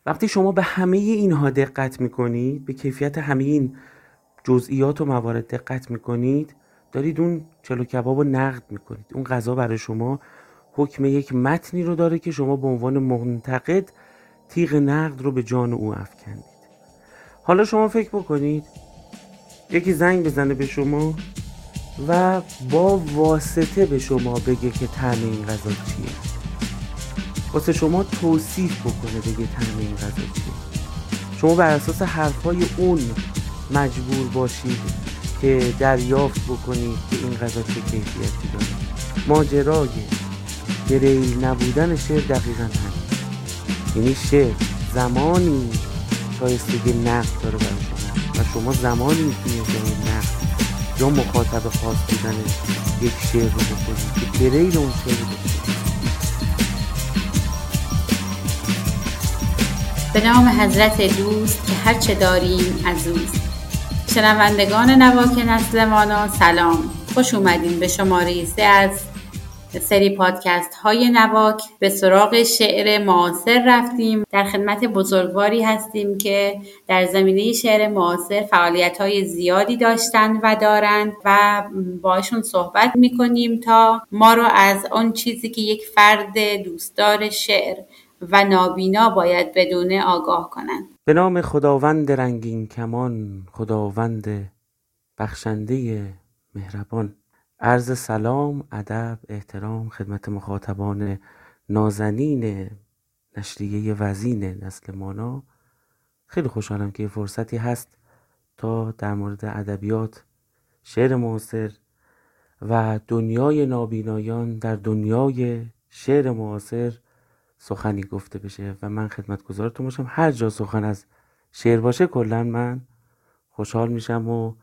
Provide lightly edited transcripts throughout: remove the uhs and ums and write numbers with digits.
وقتی شما به همه اینها دقت میکنید، به کیفیت همه این جزئیات و موارد دقت میکنید، دارید اون چلو کباب رو نقد میکنید. اون غذا برای شما حکم یک متنی رو داره که شما به عنوان منتقد تیغ نقد رو به جان او افکندید. حالا شما فکر بکنید یکی زنگ بزنه به شما و با واسطه به شما بگه که طعم این غذا چیه، واسه شما توصیف بکنه بگه طعم این غذا چیه، شما بر اساس حرفای اون مجبور باشید که دریافت بکنید که این غذا چه کیفیتی داره. ماجرای گریل نبودن شعر دقیقاً همین. یعنی شعر زمانی شایستگی نقد داره برای شما و شما زمانی میتونید جای نقد یا مخاطب خاص بودن یک شعر رو بکنید که گریل اون شعر رو بکنید. به نام حضرت دوست که هرچه داریم از اوست. شنوندگان نواک نسل مانا سلام، خوش اومدین به شماره 3 از سری پادکست های نواک. به سراغ شعر معاصر رفتیم. در خدمت بزرگواری هستیم که در زمینه شعر معاصر فعالیت های زیادی داشتن و دارن و باشون صحبت میکنیم تا ما رو از اون چیزی که یک فرد دوستدار شعر و نابینا باید بدونه آگاه کنن. به نام خداوند رنگین کمان، خداوند بخشنده مهربان. عرض سلام، ادب، احترام خدمت مخاطبان نازنین نشریه وزین نسل مانا. خیلی خوشحالم که فرصتی هست تا در مورد ادبیات، شعر معاصر و دنیای نابینایان در دنیای شعر معاصر سخنی گفته بشه و من خدمتگزارتون باشم. هر جا سخن از شعر باشه کلا من خوشحال میشم و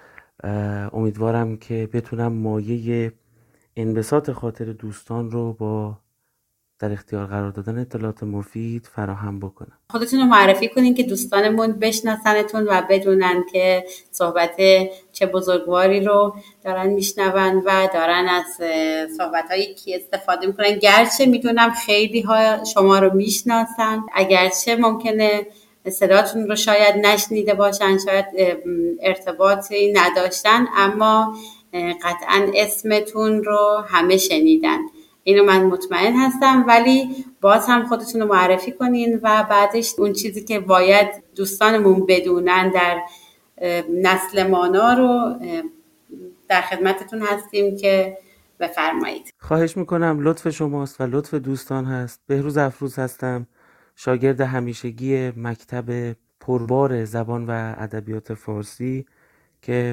امیدوارم که بتونم مایه انبساط خاطر دوستان رو با در اختیار قرار دادن اطلاعات مفید فراهم بکنم. خودتون رو معرفی کنین که دوستانمون بشناسنتون و بدونن که صحبت چه بزرگواری رو دارن میشنون و دارن از صحبت‌های کی استفاده میکنن. گرچه میدونم خیلی ها شما رو میشناسن، اگرچه ممکنه صداتون رو شاید نشنیده باشن، شاید ارتباطی نداشتن، اما قطعا اسمتون رو همه شنیدن. اینو من مطمئن هستم، ولی باز هم خودتون رو معرفی کنین و بعدش اون چیزی که باید دوستانمون بدونن در نسل مانا رو در خدمتتون هستیم که بفرمایید. خواهش میکنم، لطف شماست و لطف دوستان هست. بهروز افروز هستم، شاگرد همیشگی مکتب پربار زبان و ادبیات فارسی که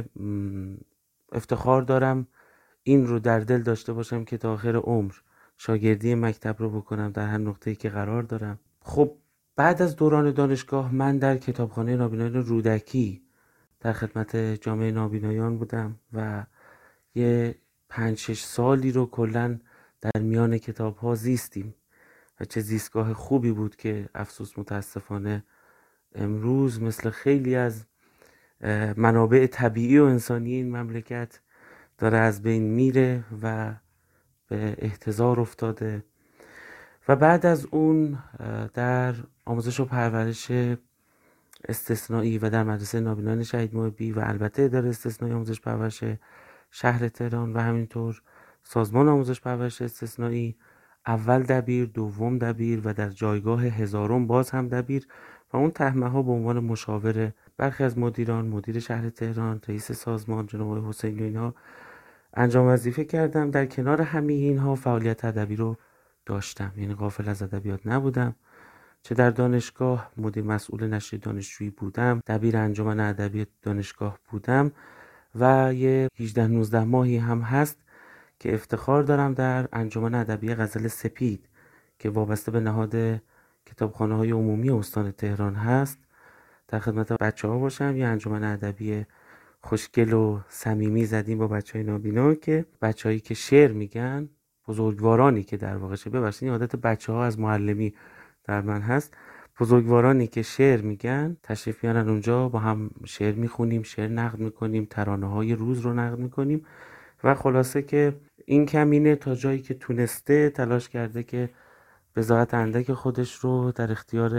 افتخار دارم این رو در دل داشته باشم که تا آخر عمر شاگردی مکتب رو بکنم در هر نقطه‌ای که قرار دارم. خب بعد از دوران دانشگاه من در کتابخانه نابینایان رودکی در خدمت جامعه نابینایان بودم و یه 5-6 سالی رو کلن در میان کتاب ها زیستیم و چه زیستگاه خوبی بود که افسوس متاسفانه امروز مثل خیلی از منابع طبیعی و انسانی این مملکت داره از بین میره و به احتضار افتاده. و بعد از اون در آموزش و پرورش استثنایی و در مدرسه نابینایان شهید محبی و البته اداره استثنایی آموزش پرورش شهر تهران و همینطور سازمان آموزش پرورش استثنایی، اول دبیر، دوم دبیر و در جایگاه هزارم باز هم دبیر و اون تهمه ها به عنوان مشاور برخی از مدیران، مدیر شهر تهران، رئیس سازمان جناب حسینی، اینها انجام وظیفه کردم. در کنار همه اینها فعالیت ادبی رو داشتم، یعنی غافل از ادبیات نبودم. چه در دانشگاه مدیر مسئول نشریه دانشجویی بودم، دبیر انجمن ادبی دانشگاه بودم و یه 18-19 ماهی هم هست که افتخار دارم در انجمن ادبی غزل سپید که وابسته به نهاد کتابخانه‌های عمومی استان تهران هست در خدمت بچه‌ها باشم. یه انجمن ادبی خوشگل و صمیمی زدیم با بچهای نابینا که بچه‌هایی که شعر میگن، بزرگوارانی که در واقع ببخشید این عادت بچه‌ها از معلمی در من هست، بزرگوارانی که شعر میگن تشریف میارن اونجا، با هم شعر میخونیم، شعر نقد میکنیم، ترانه‌های روز رو نقد میکنیم و خلاصه که این کمینه تا جایی که تونسته تلاش کرده که بضاعت اندک خودش رو در اختیار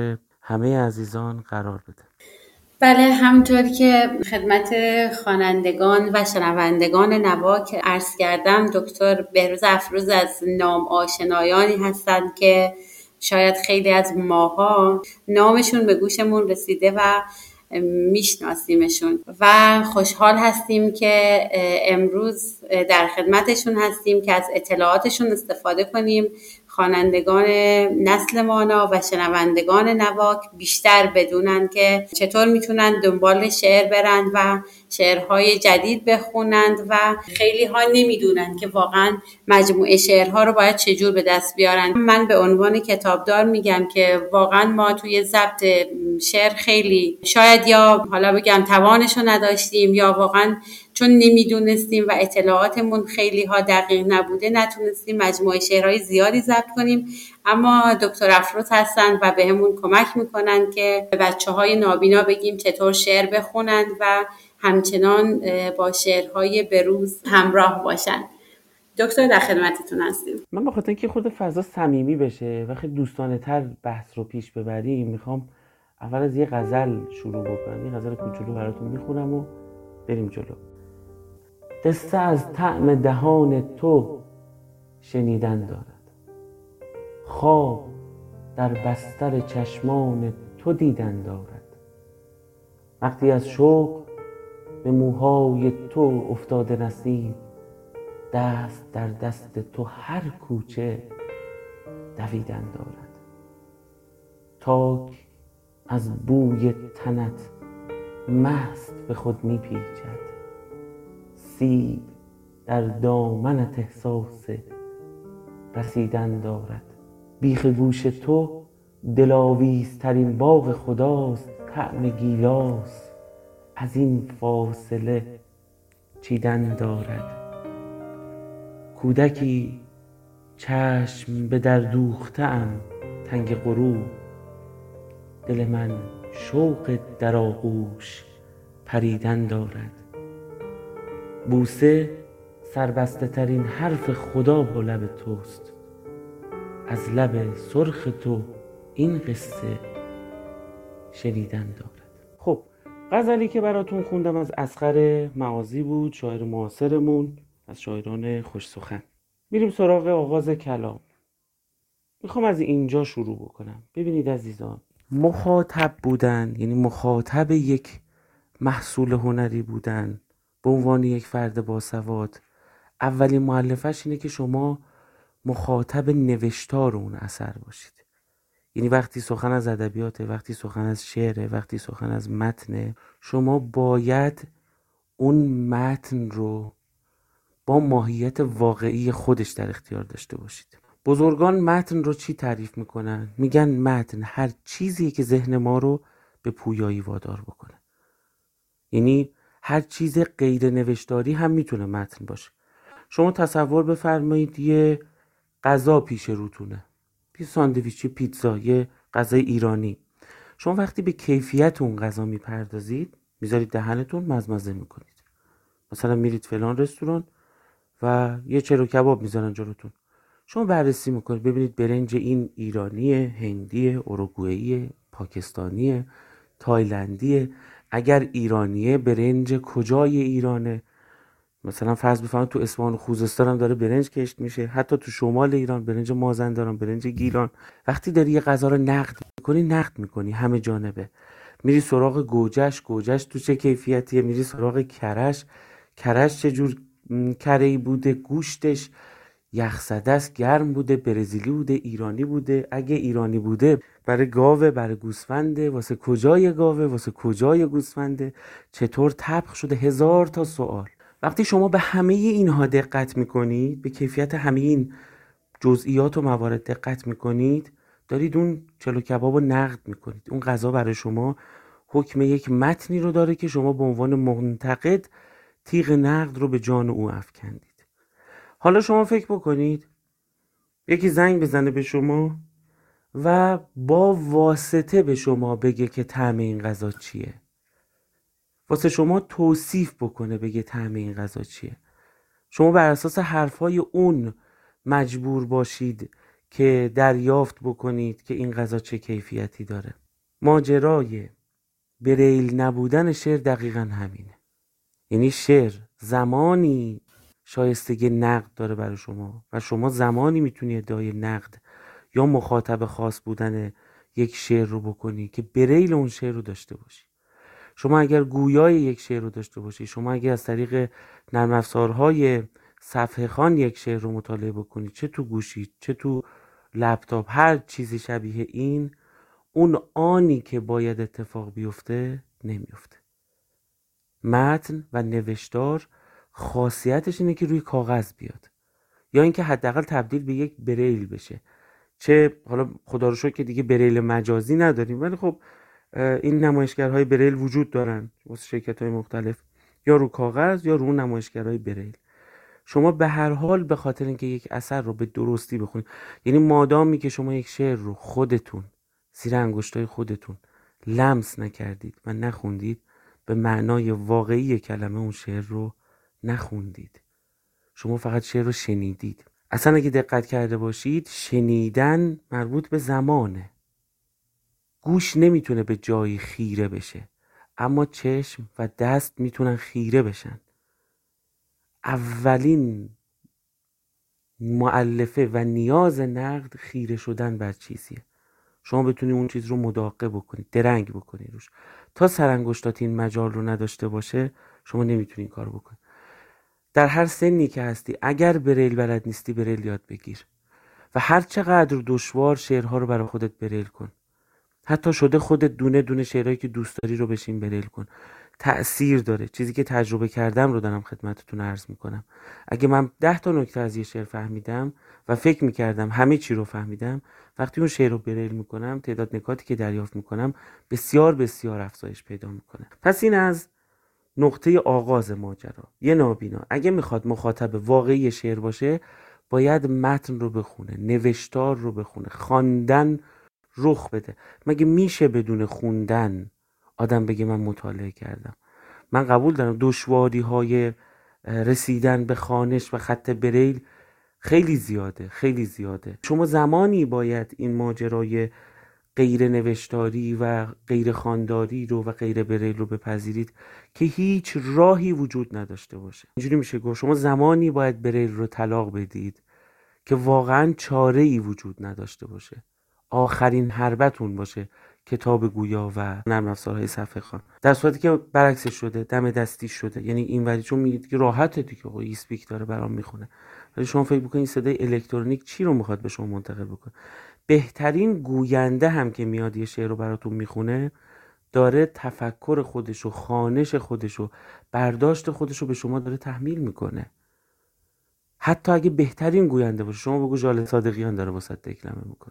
همه عزیزان قرار بده. بله، همونطور که خدمت خوانندگان و شنوندگان نواک عرض کردم، دکتر بهروز افروز از نام آشنایانی هستند که شاید خیلی از ماها نامشون به گوشمون رسیده و میشناسیمشون و خوشحال هستیم که امروز در خدمتشون هستیم که از اطلاعاتشون استفاده کنیم، خوانندگان نسل مانا و شنوندگان نواک بیشتر بدونن که چطور میتونن دنبال شعر برن و شعرهای جدید بخونند و خیلی ها نمیدونن که واقعا مجموعه شعرها رو باید چجور به دست بیارن. من به عنوان کتابدار میگم که واقعا ما توی ضبط شعر خیلی شاید یا حالا بگم توانشو نداشتیم یا واقعا چون نمیدونستیم و اطلاعاتمون خیلی ها دقیق نبوده نتونستیم مجموعه شعرهای زیادی ضبط کنیم، اما دکتر افروز هستن و بهمون کمک میکنن که به بچه‌های نابینا بگیم چطور شعر بخونن و همچنان با شعرهای بروز همراه باشن. دکتر در خدمتتون هستیم. من به خاطر اینکه خود فضا صمیمی بشه و خیلی دوستانه تر بحث رو پیش ببریم میخوام اول از یه غزل شروع بکنم. یه غزل کوچولو براتون میخونم و بریم جلو. قصه از طعم دهان تو شنیدن دارد، خواب در بستر چشمان تو دیدن دارد. وقتی از شوق به موهای تو افتاده نصیب، دست در دست تو هر کوچه دویدن دارد. تاک از بوی تنت مست به خود میپیچد، سیب در دامنت احساس رسیدن دارد. بیخ گوش تو دلاویزترین باغ خداست، طعم گیلاس از این فاصله چیدن دارد. کودکی چشم به در دوخته‌ام تنگ غروب، دل من شوق در آغوش پریدن دارد. بوسه سربسته ترین حرف خدا با لب توست، از لب سرخ تو این قصه شنیدن دارد. خب غزلی که براتون خوندم از اصغر معاذی بود، شاعر معاصرمون، از شاعران خوش سخن. میریم سراغ آغاز کلام. میخوام از اینجا شروع بکنم. ببینید عزیزان، مخاطب بودن یعنی مخاطب یک محصول هنری بودن به عنوان یک فرد باسواد، اولین مؤلفش اینه که شما مخاطب نوشتار اون اثر باشید. یعنی وقتی سخن از ادبیات، وقتی سخن از شعر، وقتی سخن از متن، شما باید اون متن رو با ماهیت واقعی خودش در اختیار داشته باشید. بزرگان متن رو چی تعریف میکنن؟ میگن متن هر چیزی که ذهن ما رو به پویایی وادار بکنه. یعنی هر چیز غیر نوشتاری هم میتونه متن باشه. شما تصور بفرمایید یه غذا پیش روتونه، یه ساندویچ، یه پیتزا، یه غذای ایرانی. شما وقتی به کیفیت اون غذا میپردازید، میذارید دهنتون، مزمزه میکنید. مثلا میرید فلان رستوران و یه چلو کباب میذارن جلوتون، شما بررسی میکنید ببینید برنج این ایرانیه، هندیه، اروگوئیه، پاکستانیه، تایلندیه. اگر ایرانیه برنج کجای ایرانه؟ مثلا فرض بفرمایید تو اصفهان و خوزستان هم داره برنج کشت میشه، حتی تو شمال ایران برنج مازندران، برنج گیلان. وقتی داری یه غذا رو نقد میکنی همه جانبه، میری سراغ گوجش تو چه کیفیتیه، میری سراغ کرش چه جور کره‌ای بوده، گوشتش یخزده است، گرم بوده، برزیلی بوده، ایرانی بوده. اگه ایرانی بوده برای گاوه، برای گوسفنده، واسه کجای گاوه، واسه کجای گوسفنده، چطور طبخ شده، هزار تا سوال. وقتی شما به همه اینها دقت میکنید، به کیفیت همه این جزئیات و موارد دقت میکنید، دارید اون چلو کباب رو نقد میکنید. اون غذا برای شما حکم یک متنی رو داره که شما به عنوان منتقد تیغ نقد رو به جان او افکندید. حالا شما فکر بکنید یکی زنگ بزنه به شما و با واسطه به شما بگه که طعم این غذا چیه، واسه شما توصیف بکنه بگه طعم این غذا چیه. شما بر اساس حرفای اون مجبور باشید که دریافت بکنید که این غذا چه کیفیتی داره. ماجرای بریل نبودن شعر دقیقا همینه. یعنی شعر زمانی شایستگی نقد داره برای شما و شما زمانی میتونی ادعای نقد یا مخاطب خاص بودن یک شعر رو بکنی که بریل اون شعر رو داشته باشی. شما اگر گویای یک شعر رو داشته باشی، شما اگر از طریق نرم افزارهای صفحه خوان یک شعر رو مطالعه بکنی، چه تو گوشی چه تو لپتاپ، هر چیزی شبیه این، اون آنی که باید اتفاق بیفته نمیفته. متن و نوشتار خاصیتش اینه که روی کاغذ بیاد یا اینکه حداقل تبدیل به یک بریل بشه. چه حالا خدا رو شکر که دیگه بریل مجازی نداریم، ولی خب این نمایشگرهای بریل وجود دارن واسه شرکت‌های مختلف، یا رو کاغذ یا رو نمایشگرهای بریل. شما به هر حال به خاطر اینکه یک اثر رو به درستی بخونید، یعنی مادامی که شما یک شعر رو خودتون زیر انگشتای خودتون لمس نکردید و نخوندید، به معنای واقعی کلمه اون شعر رو نخوندید. شما فقط شعر رو شنیدید. اصلا اگه دقت کرده باشید، شنیدن مربوط به زمانه. گوش نمیتونه به جایی خیره بشه، اما چشم و دست میتونن خیره بشن. اولین مؤلفه و نیاز نقد خیره شدن بر چیزیه. شما بتونی اون چیز رو مداقه بکنی، درنگ بکنی روش. تا سرانگشتات این مجال رو نداشته باشه، شما نمیتونی این کار بکنی. در هر سنی که هستی، اگر بریل بلد نیستی، بریل یاد بگیر و هر چقدر دشوار شعرها رو برای خودت بریل کن. حتی شده خودت دونه دونه شعرهایی که دوست داری رو بشین بریل کن. تأثیر داره. چیزی که تجربه کردم رو دارم خدمتتون عرض میکنم. اگه من 10 تا نکته از یه شعر فهمیدم و فکر میکردم همه چی رو فهمیدم، وقتی اون شعر رو بریل میکنم، تعداد نکاتی که دریافت میکنم بسیار بسیار افزایش پیدا میکنه. پس این از نقطه آغاز ماجرا. یه نابینا اگه میخواد مخاطب واقعی شعر باشه، باید متن رو بخونه، نوشتار رو بخونه، خواندن رخ بده. مگه میشه بدون خوندن آدم بگه من مطالعه کردم؟ من قبول دارم دشواری های رسیدن به خوانش و خط بریل خیلی زیاده، خیلی زیاده. شما زمانی باید این ماجرای غیر نوشتاری و غیر خوانداری رو و غیر بریل رو بپذیرید که هیچ راهی وجود نداشته باشه. اینجوری میشه گفت شما زمانی باید بریل رو طلاق بدید که واقعا چاره ای وجود نداشته باشه. آخرین حربتون باشه کتاب گویا و نرم افزارهای صفحه خوان. در صورتی که برعکسش شده، دم دستی شده، یعنی این وری چون میگید که راحته دیگه، ای اسپیک داره برام میخونه، ولی شما فکر بکنید صدای الکترونیک چی رو میخواد به شما منتقل بکنه. بهترین گوینده هم که میاد یه شعر رو براتون میخونه، داره تفکر خودش و خوانش خودش و برداشت خودش رو به شما داره تحمیل میکنه. حتی اگه بهترین گوینده باشه، شما بگو ژاله صادقیان داره واسط دکلمه میکنه،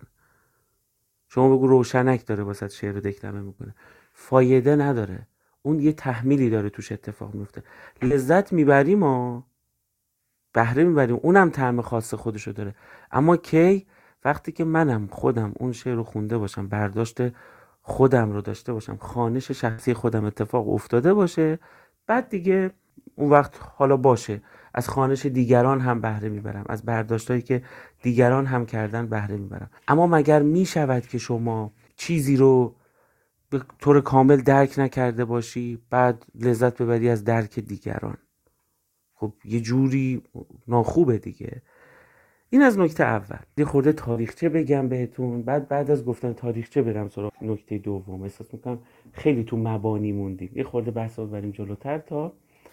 شما بگو روشنک داره واسط شعر دکلمه میکنه، فایده نداره. اون یه تحمیلی داره توش اتفاق میفته. لذت میبریم و بهره میبریم، اونم طعم خاص خودشو داره. اما کی؟ وقتی که منم خودم اون شعر رو خونده باشم، برداشت خودم رو داشته باشم، خوانش شخصی خودم اتفاق افتاده باشه، بعد دیگه اون وقت حالا باشه از خوانش دیگران هم بهره میبرم، از برداشتایی که دیگران هم کردن بهره میبرم. اما مگر میشود که شما چیزی رو به طور کامل درک نکرده باشی بعد لذت ببری از درک دیگران؟ خب یه جوری ناخوبه دیگه. این از نکته اول. یه خورده تاریخچه بگم بهتون، بعد از گفتن تاریخچه برم سراغ نکته دوم. احساس میکنم خیلی تو مبانی موندیم. یه خورده بحث رو بریم جلوتر تا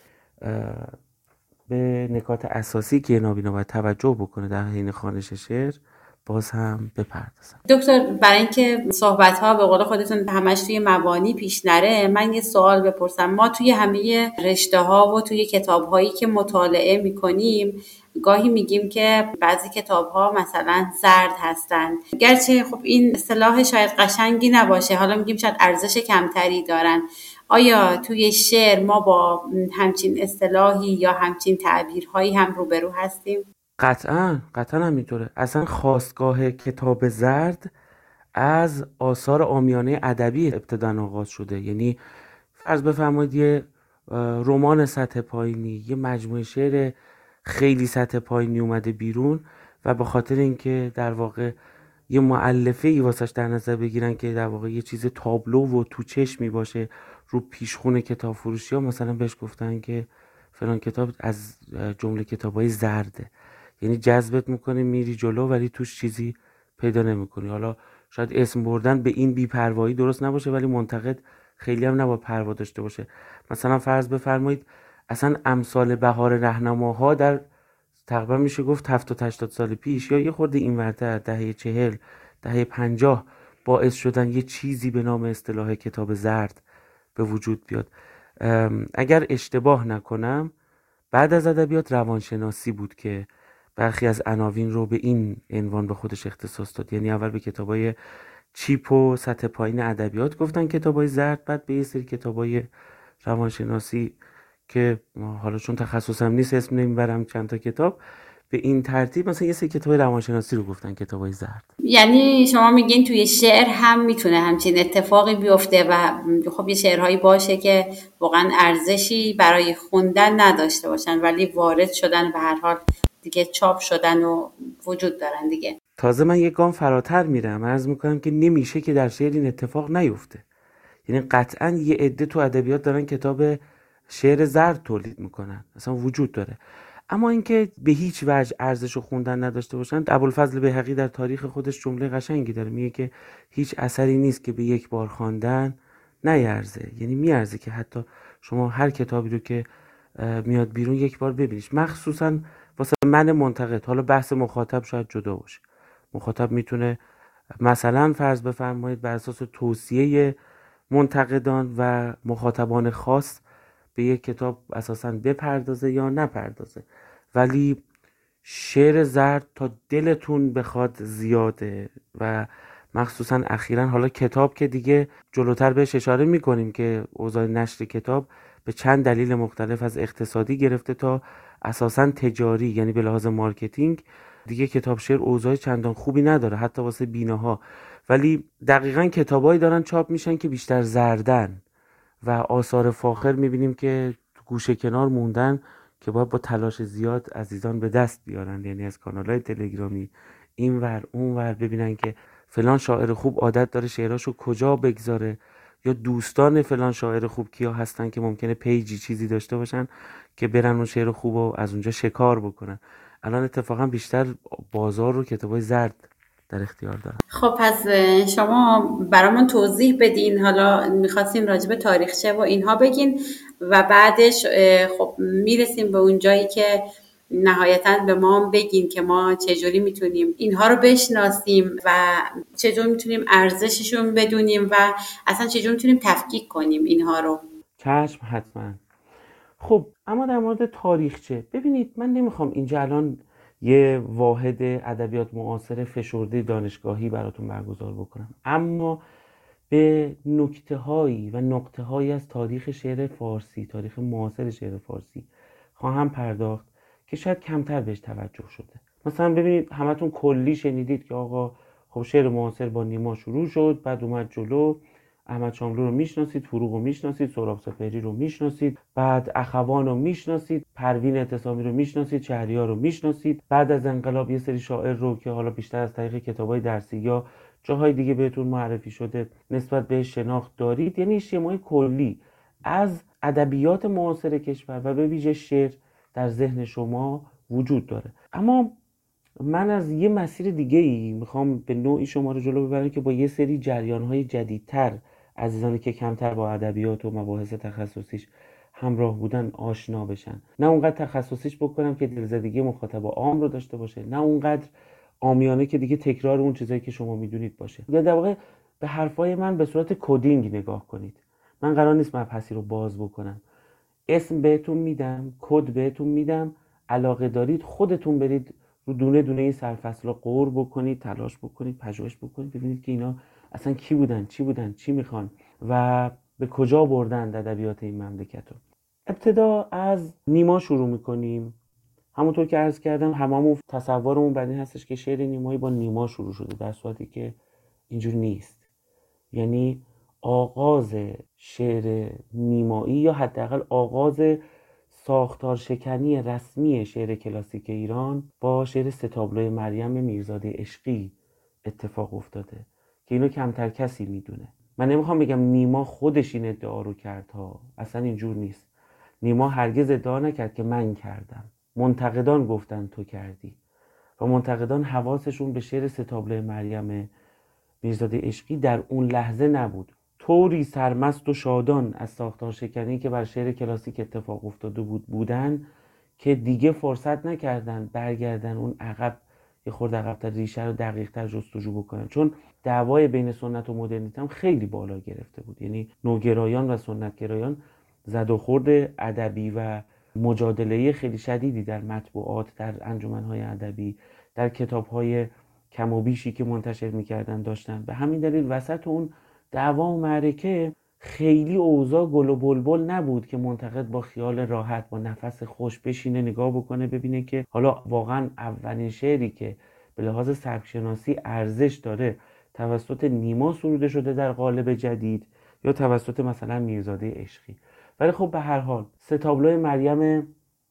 به نکات اساسی که نابینا باید توجه بکنه در حین خوانش شعر باز هم بپردازم. دکتر، برای اینکه صحبت ها به قول خودتون همش توی مبانی پیش نره، من یه سوال بپرسم. ما توی همه رشته ها و توی کتاب هایی که مطالعه میکنیم گاهی میگیم که بعضی کتاب ها مثلا زرد هستن، گرچه خب این اصطلاح شاید قشنگی نباشه، حالا میگیم شاید ارزش کمتری دارن. آیا توی شعر ما با همچین اصطلاحی یا همچین تعبیرهایی هم روبرو هستیم؟ قطعا همینطوره. اصلا خاستگاه کتاب زرد از آثار عامیانه ادبی ابتداً آغاز شده. یعنی فرض بفرمایید یه رمان سطح پایینی، یه مجموعه شعر خیلی سطح پایینی اومده بیرون و به خاطر اینکه در واقع یه مؤلفه ای واسش در نظر بگیرن که در واقع یه چیز تابلو و تو چشمی باشه رو پیشخون کتاب فروشی ها، مثلا بهش گفتن که فلان کتاب از جمله کتابای زرده، یعنی جذبت میکنه میری جلو ولی توش چیزی پیدا نمیکنی. حالا شاید اسم بردن به این بی‌پروایی درست نباشه، ولی منتقد خیلی هم نباید پروا داشته باشه. مثلا فرض بفرمایید اصلا امثال بهار راهنماها در تقریبا میشه گفت 70-80 سال پیش یا یه خورده اینورتر، دهه 40 دهه 50 باعث شدن یه چیزی به نام اصطلاح کتاب زرد به وجود بیاد. اگر اشتباه نکنم بعد از ادبیات روانشناسی بود که برخی از عناوین رو به این عنوان به خودش اختصاص داد. یعنی اول به کتابای چیپ و سطح پایین ادبیات گفتن کتابای زرد، بعد به یه سری کتابای روانشناسی که حالا چون تخصصم نیست اسم نمیبرم چند تا کتاب، به این ترتیب مثلا یه سری کتاب روانشناسی رو گفتن کتابای زرد. یعنی شما میگین توی شعر هم میتونه همچین اتفاقی بیفته و خب یه شعرهایی باشه که واقعا ارزشی برای خوندن نداشته باشن ولی وارد شدن به هر حال دیگه چاپ شدن و وجود دارن دیگه. تازه من یک گام فراتر میرم، عرض میکنم که نمیشه که در شعر این اتفاق نیفته. یعنی قطعا یه عده تو ادبیات دارن کتاب شعر زرد تولید میکنن، اصلا وجود داره. اما اینکه به هیچ وجه ارزش خوندن نداشته باشن، ابوالفضل بیهقی در تاریخ خودش جمله قشنگی داره، میگه که هیچ اثری نیست که به یک بار خواندن نیارزه. یعنی میارزه که حتی شما هر کتابی رو که میاد بیرون یک بار ببینیش، مخصوصا واسه من منتقد. حالا بحث مخاطب شاید جدا باشه، مخاطب میتونه مثلا فرض بفرمایید بر اساس توصیه منتقدان و مخاطبان خاص به یک کتاب اساساً بپردازه یا نپردازه، ولی شعر زرد تا دلتون بخواد زیاده و مخصوصاً اخیراً حالا کتاب که دیگه جلوتر بهش اشاره میکنیم که اوضاع نشر کتاب به چند دلیل مختلف از اقتصادی گرفته تا اساساً تجاری، یعنی به لحاظ مارکتینگ دیگه کتاب شعر اوضاع چندان خوبی نداره حتی واسه بیناها، ولی دقیقاً کتابایی دارن چاپ میشن که بیشتر زردن و آثار فاخر میبینیم که گوشه کنار موندن که باید با تلاش زیاد عزیزان به دست بیارن. یعنی از کانالهای تلگرامی این ور اون ور ببینن که فلان شاعر خوب عادت داره شعراشو کجا بگذاره، یا دوستان فلان شاعر خوب کیا هستن که ممکنه پیجی چیزی داشته باشن که برن اون شعر خوب و از اونجا شکار بکنن. الان اتفاقا بیشتر بازار رو کتابای زرد در اختیار دارن. خب پس شما برامون توضیح بدین، حالا میخواستین راجب تاریخچه و اینها بگین و بعدش خب میرسیم به اون جایی که نهایتاً به ما بگین که ما چجوری میتونیم اینها رو بشناسیم و چجوری میتونیم ارزششون بدونیم و اصلا چجوری میتونیم تفکیک کنیم اینها رو. چشم حتما. خب اما در مورد تاریخچه ببینید، من نمیخوام اینجا الان یه واحد ادبیات معاصر فشرده دانشگاهی براتون برگزار بکنم، اما به نکته‌هایی و نقطه‌هایی از تاریخ شعر فارسی، تاریخ معاصر شعر فارسی خواهم پرداخت که شاید کمتر بهش توجه شده. مثلا ببینید همتون کلی شنیدید که آقا خب شعر معاصر با نیما شروع شد، بعد اومد جلو، احمد شاملو رو میشناسید، فروغ رو میشناسید، سهراب سپهری رو میشناسید، بعد اخوان رو میشناسید، پروین اعتصامی رو میشناسید، شهریار رو میشناسید، بعد از انقلاب یه سری شاعر رو که حالا بیشتر از طریق کتابای درسی یا جاهای دیگه بهتون معرفی شده نسبت بهش شناخت دارید. یعنی شمای کلی از ادبیات معاصر کشور و به ویژه شعر در ذهن شما وجود داره. اما من از یه مسیر دیگه ای میخوام به نوعی شما رو جلو ببرم که با یه سری جریان‌های جدیدتر عزیزانی که کمتر با ادبیات و مباحث تخصصیش همراه بودن آشنا بشن. نه اونقدر تخصصیش بکنم که دلزدگی مخاطب عام رو داشته باشه، نه اونقدر عامیانه که دیگه تکرار اون چیزایی که شما میدونید باشه. یا در واقع به حرفای من به صورت کدینگ نگاه کنید. من قرار نیست مبحثی رو باز بکنم، اسم بهتون میدم، کد بهتون میدم، علاقه دارید خودتون برید رو دونه دونه این سرفصلا غور بکنید، تلاش بکنید، پژوهش بکنید، ببینید که اینا اصلا کی بودن، چی بودن، چی میخوان و به کجا بردن ادبیات این مملکت رو. ابتدا از نیما شروع میکنیم. همونطور که عرض کردم هممون تصورمون بر این هستش که شعر نیمایی با نیما شروع شده، در صورتی که اینجور نیست. یعنی آغاز شعر نیمایی یا حداقل آغاز ساختار شکنی رسمی شعر کلاسیک ایران با شعر سه تابلوی مریم میرزاده عشقی اتفاق افتاده که اینو کمتر کسی میدونه. من نمیخوام بگم نیما خودش این ادعا رو کرد ها، اصلا اینجور نیست. نیما هرگز ادعا نکرد که من کردم، منتقدان گفتن تو کردی و منتقدان حواسشون به شعر ستابله مریم میرزاده عشقی در اون لحظه نبود. طوری سرمست و شادان از ساختار شکنی که بر شعر کلاسیک اتفاق افتاده بودن که دیگه فرصت نکردن برگردن اون عقب، یه خورده عقب‌تر ریشه رو دقیق‌تر جستجو بکنن، چون دعوای بین سنت و مدرنیته هم خیلی بالا گرفته بود. یعنی نوگرایان و سنتگرایان زد و خورد ادبی و مجادله خیلی شدیدی در مطبوعات، در انجمن‌های ادبی، در کتاب‌های کم و بیشی که منتشر می‌کردن داشتن. به همین دلیل وسط اون دعوا و معرکه خیلی اوضاع گل و بلبل نبود که منتقد با خیال راحت با نفس خوش بشینه نگاه بکنه ببینه که حالا واقعا اولین شعری که به لحاظ سبکشناسی ارزش داره توسط نیما سروده شده در قالب جدید یا توسط مثلا میرزاده عشقی. ولی خب به هر حال ستابلو مریم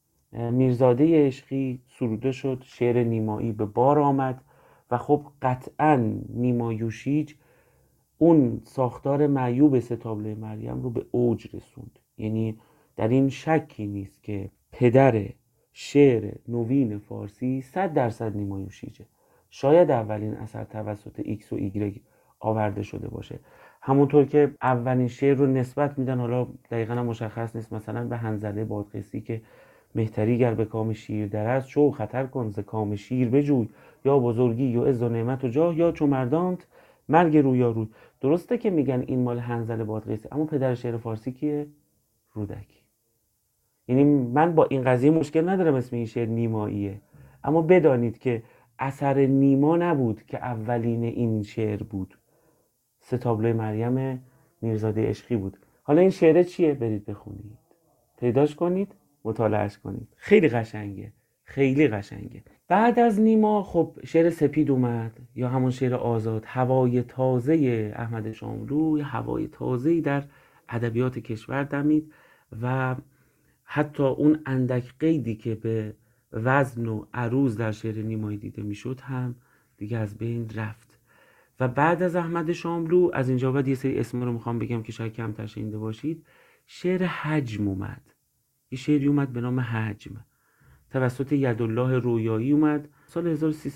میرزاده عشقی سروده شد، شعر نیمایی به بار آمد و خب قطعا نیما یوشیج اون ساختار معیوب ستابله مریم رو به اوج رسوند. یعنی در این شکی نیست که پدر شعر نوین فارسی 100% نیما یوشیجه. شاید اولین اثر توسط ایکس و ایگرگ آورده شده باشه، همونطور که اولین شعر رو نسبت میدن، حالا دقیقا هم مشخص نیست، مثلا به حنظله بادغیسی که مهتری گر به کام شیر در است، شو خطر کن ز کام شیر بجوی، یا بزرگی و عز و نعمت و جاه، یا چو مردانت مرگ رویاروی. درسته که میگن این مال حنظله بادغیسی، اما پدر شعر فارسی کیه؟ رودکی. یعنی من با این قضیه مشکل ندارم اسم این شعر نیماییه، اما بدانید که اثر نیما نبود که اولین این شعر بود، ستابلوی مریم میرزاده عشقی بود. حالا این شعر چیه؟ برید بخونید، پیداش کنید، مطالعهش کنید. خیلی قشنگه، خیلی قشنگه. بعد از نیما خب شعر سپید اومد، یا همون شعر آزاد. هوای تازه احمد شاملو، هوای تازه‌ای در ادبیات کشور دمید و حتی اون اندک قیدی که به وزن و عروض در شعر نیمایی دیده میشد هم دیگه از بین رفت. و بعد از احمد شاملو، از اینجا بعد یه سری اسم رو میخوام بگم که شاید کمتر شنیده باشید، شعر حجم اومد. یه شعری اومد به نام حجم توسط یدالله رویایی، اومد سال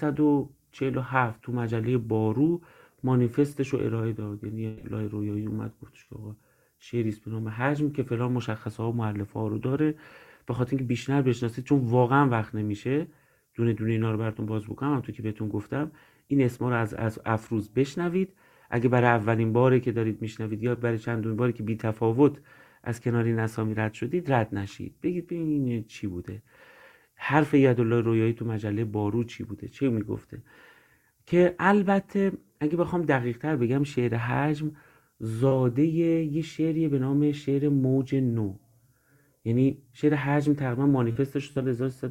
1347 تو مجله بارو، مانیفستش رو ارائه داد. یعنی یدالله رویایی اومد گفتش که شعری است به نام حجم که فلان مشخصه ها و مؤلفه ها رو داره، به خاطر اینکه بیشتر بشناسید، چون واقعا وقت نمیشه دونه دونه اینا رو براتون باز بکنم. همونطور که بهتون گفتم این اسما رو از افروز بشنوید. اگه برای اولین باره که دارید میشنوید یا برای چندمین باری که بی تفاوت از کنار این اسامی رد شدید، رد نشید، بگید ببینید چی بوده، حرف یدالله رویایی تو مجله بارو چی بوده، چه میگفته. که البته اگه بخوام دقیق تر بگم، شعر حجم زاده یه شعریه به نام شعر موج نو. یعنی شعر حجم تقریبا مانیفستش سال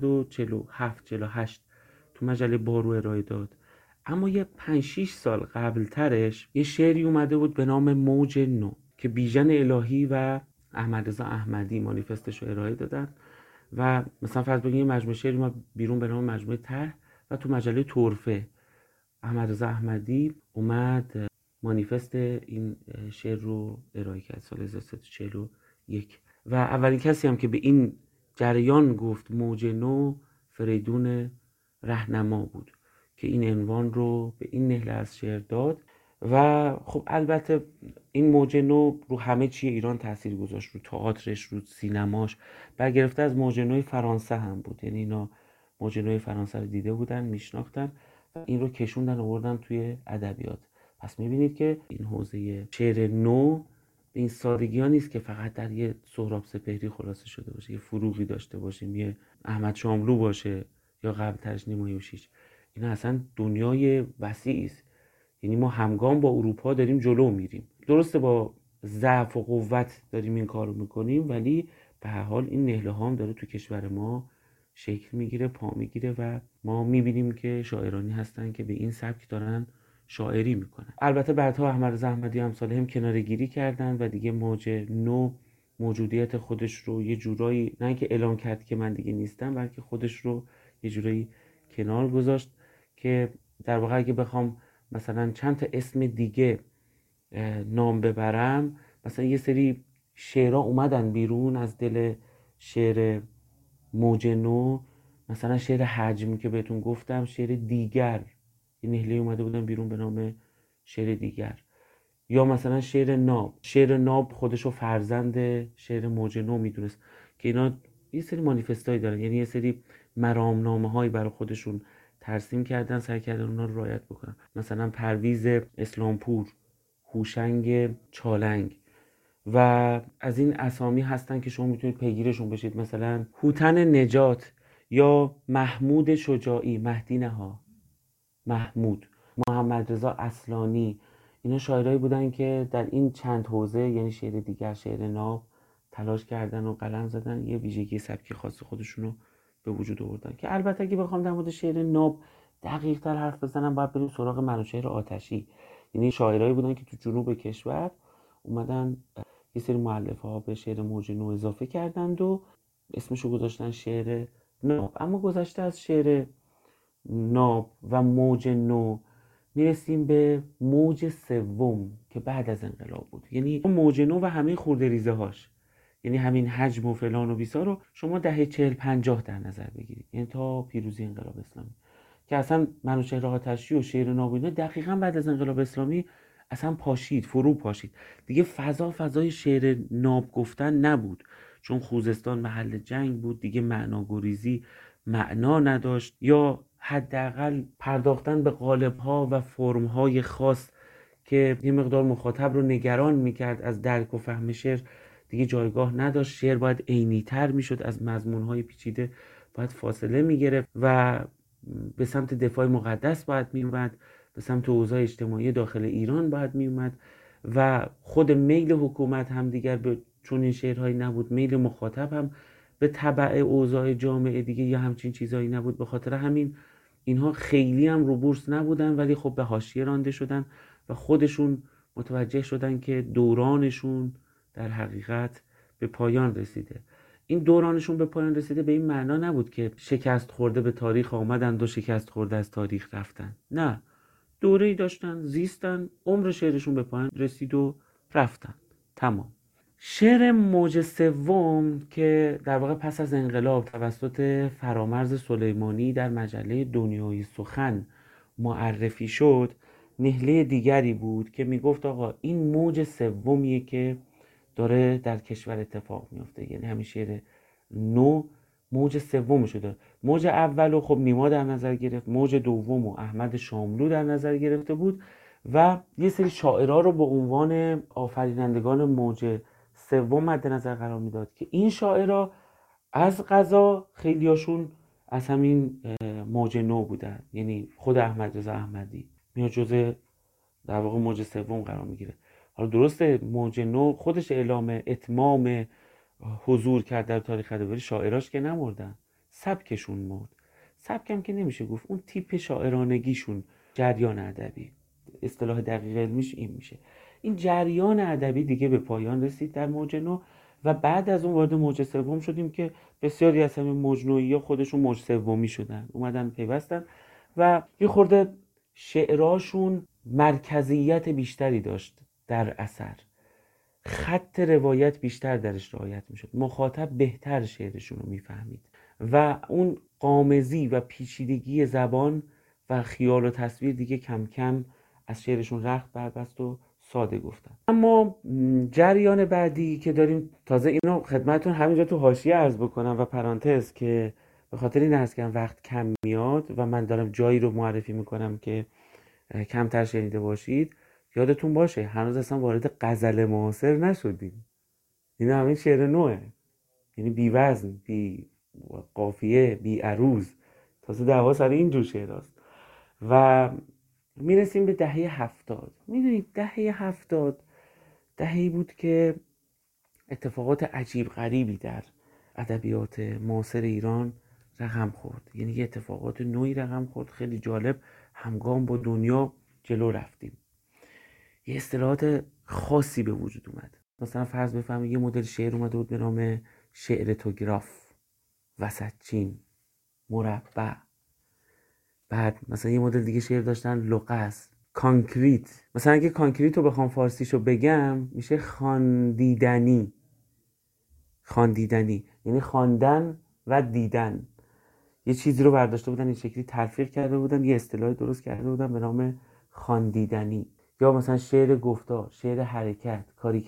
1347-48 تو مجله بارو ارائه داد، اما یه 5-6 سال قبل ترش یه شعری اومده بود به نام موج نو که بیژن الهی و احمد رضا احمدی مانیفستش رو ارائه دادن. و مثلا فرض بگیم یه مجموعه شعری ما بیرون به نام مجموعه طرح، و تو مجله طرفه احمد رضا احمدی اومد مانیفست این شعر رو ارائه کرد سال 1341. و اولین کسی هم که به این جریان گفت موج نو، فریدون رهنما بود که این عنوان رو به این نهله از شعر داد. و خب البته این موج نو رو همه چی ایران تاثیر گذاشت، رو تئاترش، رو سینماش. برگرفته از موج نوی فرانسه هم بود، یعنی اینا موج نوی فرانسه رو دیده بودن، میشناختن و این رو کشوندن آوردن توی ادبیات. پس میبینید که این حوزه شعر نو به این سادگی ها نیست که فقط در یه سهراب سپهری خلاصه شده باشه، یه فروغی داشته باشیم، یه احمد شاملو باشه یا قبلترش نیما یوشیج. اینا اصلا دنیای وسیعی است. یعنی ما همگام با اروپا داریم جلو میریم. درسته با ضعف و قوت داریم این کارو میکنیم، ولی به هر حال این نهله ها هم داره تو کشور ما شکل میگیره، پا میگیره و ما میبینیم که شاعرانی هستن که به این سبک دارن شاعری میکنن. البته بعدها احمد رضا احمدی هم هم کناره‌گیری کردن و دیگه موج نو موجودیت خودش رو یه جورایی، نه اینکه اعلام کرد که من دیگه نیستم، بلکه خودش رو یه جورایی کنار گذاشت. که در واقع اگه بخوام مثلا چند تا اسم دیگه نام ببرم، مثلا یه سری شعرها اومدن بیرون از دل شعر موج نو. مثلا شعر حجم که بهتون گفتم، شعر دیگر، یه نهله اومده بودن بیرون به نام شعر دیگر. یا مثلا شعر ناب خودشو فرزند شعر موج نو میدونست که اینا یه سری مانیفستایی دارن، یعنی یه سری مرامنامه هایی برای خودشون ترسیم کردن، سعی کردن اونا رو رعایت بکنن. مثلا پرویز اسلامپور، هوشنگ چالنگ و از این اسامی هستن که شما میتونید پیگیرشون بشید. مثلا هوتن نجات یا محمود شجاعی، مهدی نها، محمود، محمد رضا اصلانی، اینا شاعرایی بودن که در این چند حوزه، یعنی شعر دیگر، شعر ناب، تلاش کردن و قلم زدن، یه ویژگی سبکی خاص خودشونو به وجود آوردن. که البته اگه بخوام در مورد شعر ناب دقیق تر حرف بزنم، باید بریم سراغ منوچهر آتشی. یعنی شاعرایی بودن که تو جنوب کشور اومدن یه سری مؤلفه ها به شعر موج نو اضافه کردند و اسمشو گذاشتن شعر ناب. اما گذشته از شعر ناب و موج نو میرسیم به موج سوم که بعد از انقلاب بود. یعنی موج نو و همه خورده ریزه هاش، یعنی همین حجم و فلان و بیسا رو شما دهه 40-50 در نظر بگیرید، یعنی تا پیروزی انقلاب اسلامی، که اصلا منوچهر آتشی و شعر ناب اینا دقیقاً بعد از انقلاب اسلامی اصلا فرو پاشید دیگه. فضای شعر ناب گفتن نبود، چون خوزستان محل جنگ بود دیگه، معناگریزی معنا نداشت، یا حداقل پرداختن به قالب‌ها و فرم‌های خاص که یه مقدار مخاطب رو نگران میکرد از درک و فهم شعر دیگه جایگاه نداشت. شعر باید عینی‌تر میشد، از مضمون‌های پیچیده باید فاصله میگرفت و به سمت دفاع مقدس باید میومد، به سمت اوضاع اجتماعی داخل ایران باید میومد و خود میل حکومت هم دیگر به چون این شعرهایی نبود، میل مخاطب هم به تبع اوضاع جامعه دیگه یا همچین چیزایی نبود. به خاطر همین اینها خیلی هم رو بورس نبودن، ولی خب به حاشیه رانده شدن و خودشون متوجه شدن که دورانشون در حقیقت به پایان رسیده. این دورانشون به پایان رسیده به این معنا نبود که شکست خورده به تاریخ آمدند و شکست خورده از تاریخ رفتن، نه، دوره‌ای داشتن، زیستن، عمر شعرشون به پایان رسید و رفتن، تمام. شعر موج سوم که در واقع پس از انقلاب توسط فرامرز سلیمانی در مجله دنیای سخن معرفی شد، نهله دیگری بود که میگفت آقا این موج سومیه که داره در کشور اتفاق میفته. یعنی همین شعر نو موج سومشو داره. موج اولو خب نیما در نظر گرفت، موج دومو احمد شاملو در نظر گرفته بود و یه سری شاعرها رو به عنوان آفرینندگان موج سوم مد نظر قرار میداد که این شاعرها از قضا خیلیاشون از همین موج نو بودن. یعنی خود احمد رضا احمدی میاد جزء در واقع موج سوم قرار میگیره. حالا درسته موج نو خودش اعلام اتمام حضور کرد در تاریخ ادبی، شاعراش که نمردن، سبکشون مرد. سبکم که نمیشه گفت، اون تیپ شاعرانگیشون، جریان ادبی، اصطلاح دقیق علمیش این میشه. این جریان ادبی دیگه به پایان رسید در موج نو و بعد از اون وارد موج سوم شدیم که بسیاری از همین موج نوی‌ها خودشون موج سومی شدن، اومدن پیوستن و یه خورده شعراشون مرکزیت بیشتری داشت در اثر، خط روایت بیشتر درش رعایت میشد، مخاطب بهتر شعرشون رو میفهمید و اون قامزی و پیچیدگی زبان و خیال و تصویر دیگه کم کم از شعرشون رخت بربست و ساده گفتن. اما جریان بعدی که داریم، تازه اینو خدمتتون همینجا تو حاشیه عرض بکنم و پرانتز که به خاطر این هست که وقت کم میاد و من دارم جایی رو معرفی میکنم که کمتر شنیده باشید، یادتون باشه هنوز اصلا وارد غزل معاصر نشدیم. این همین شعر نوعه، یعنی بی وزن، بی قافیه، بی عروض، تازه دعوا سر اینجور شعراست. و میرسیم به دهه 70. میدونید دهه 70 دهه‌ای بود که اتفاقات عجیب غریبی در ادبیات معاصر ایران رقم خورد. یعنی یه اتفاقات نوعی رقم خورد، خیلی جالب، همگام با دنیا جلو رفتیم. یه اصطلاحات خاصی به وجود اومد. مثلا فرض بفرمایید یه مدل شعر اومده بود به نام شعر توگراف، وسطچین، مربع. بعد مثلا یه مدل دیگه شعر داشتن لغز، کانکریت. مثلا اگه کانکریت رو بخوام فارسیشو بگم میشه خواندیدنی. خواندیدنی یعنی خواندن و دیدن. یه چیزی رو برداشته بودن این شکلی تلفیق کرده بودن، یه اصطلاحی درست کرده بودن به نام خواندیدنی. یا مثلا شعر گفتار، شعر حرکت،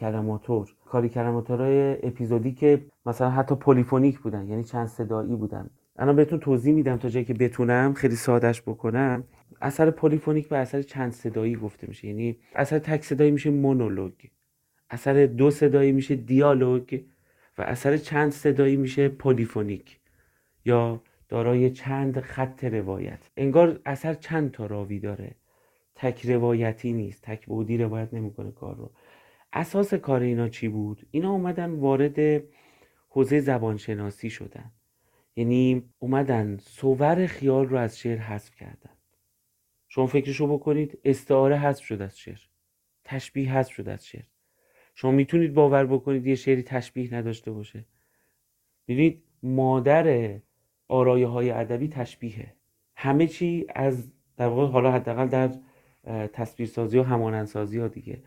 کاریکراماتورهای اپیزودی که مثلا حتی پلیفونیک بودن، یعنی چند صدایی بودن. الان بهتون توضیح میدم تا جایی که بتونم خیلی سادهش بکنم. اثر پلیفونیک به اثر چند صدایی گفته میشه، یعنی اثر تک صدایی میشه مونولوگ، اثر دو صدایی میشه دیالوگ و اثر چند صدایی میشه پلیفونیک یا دارای چند خط روایت. انگار اثر چند تا راوی داره، تک روایتی نیست، تک بعدی روایت نمیکنه کار رو. اساس کار اینا چی بود؟ اینا اومدن وارد حوزه زبانشناسی شدن، یعنی اومدن صور خیال رو از شعر حذف کردن. شما فکرشو بکنید، استعاره حذف شد از شعر، تشبیه حذف شد از شعر. شما میتونید باور بکنید یه شعری تشبیه نداشته باشه؟ ببینید مادر آرایه های ادبی تشبیهه. همه چی از در واقع، حالا حداقل در تصویرسازی و همانندسازی ها دیگه،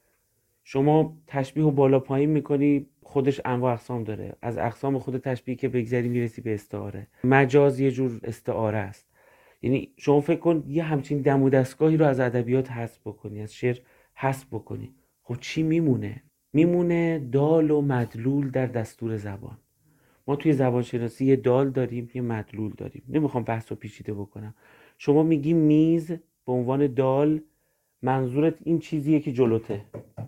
شما تشبیه و بالا پایین میکنی، خودش انواع اقسام داره. از اقسام خود تشبیه که بگذری میرسی به استعاره. مجاز یه جور استعاره است. یعنی شما فکر کن یه همچین دم و دستگاهی رو از ادبیات حذف بکنی، از شعر حذف بکنی، خب چی میمونه؟ میمونه دال و مدلول در دستور زبان. ما توی زبانشناسی یه دال داریم، یه مدلول داریم. نمیخوام بحث رو پیچیده بکنم. شما میگی میز به عنوان دال، منظورت این چیزیه که جلوته،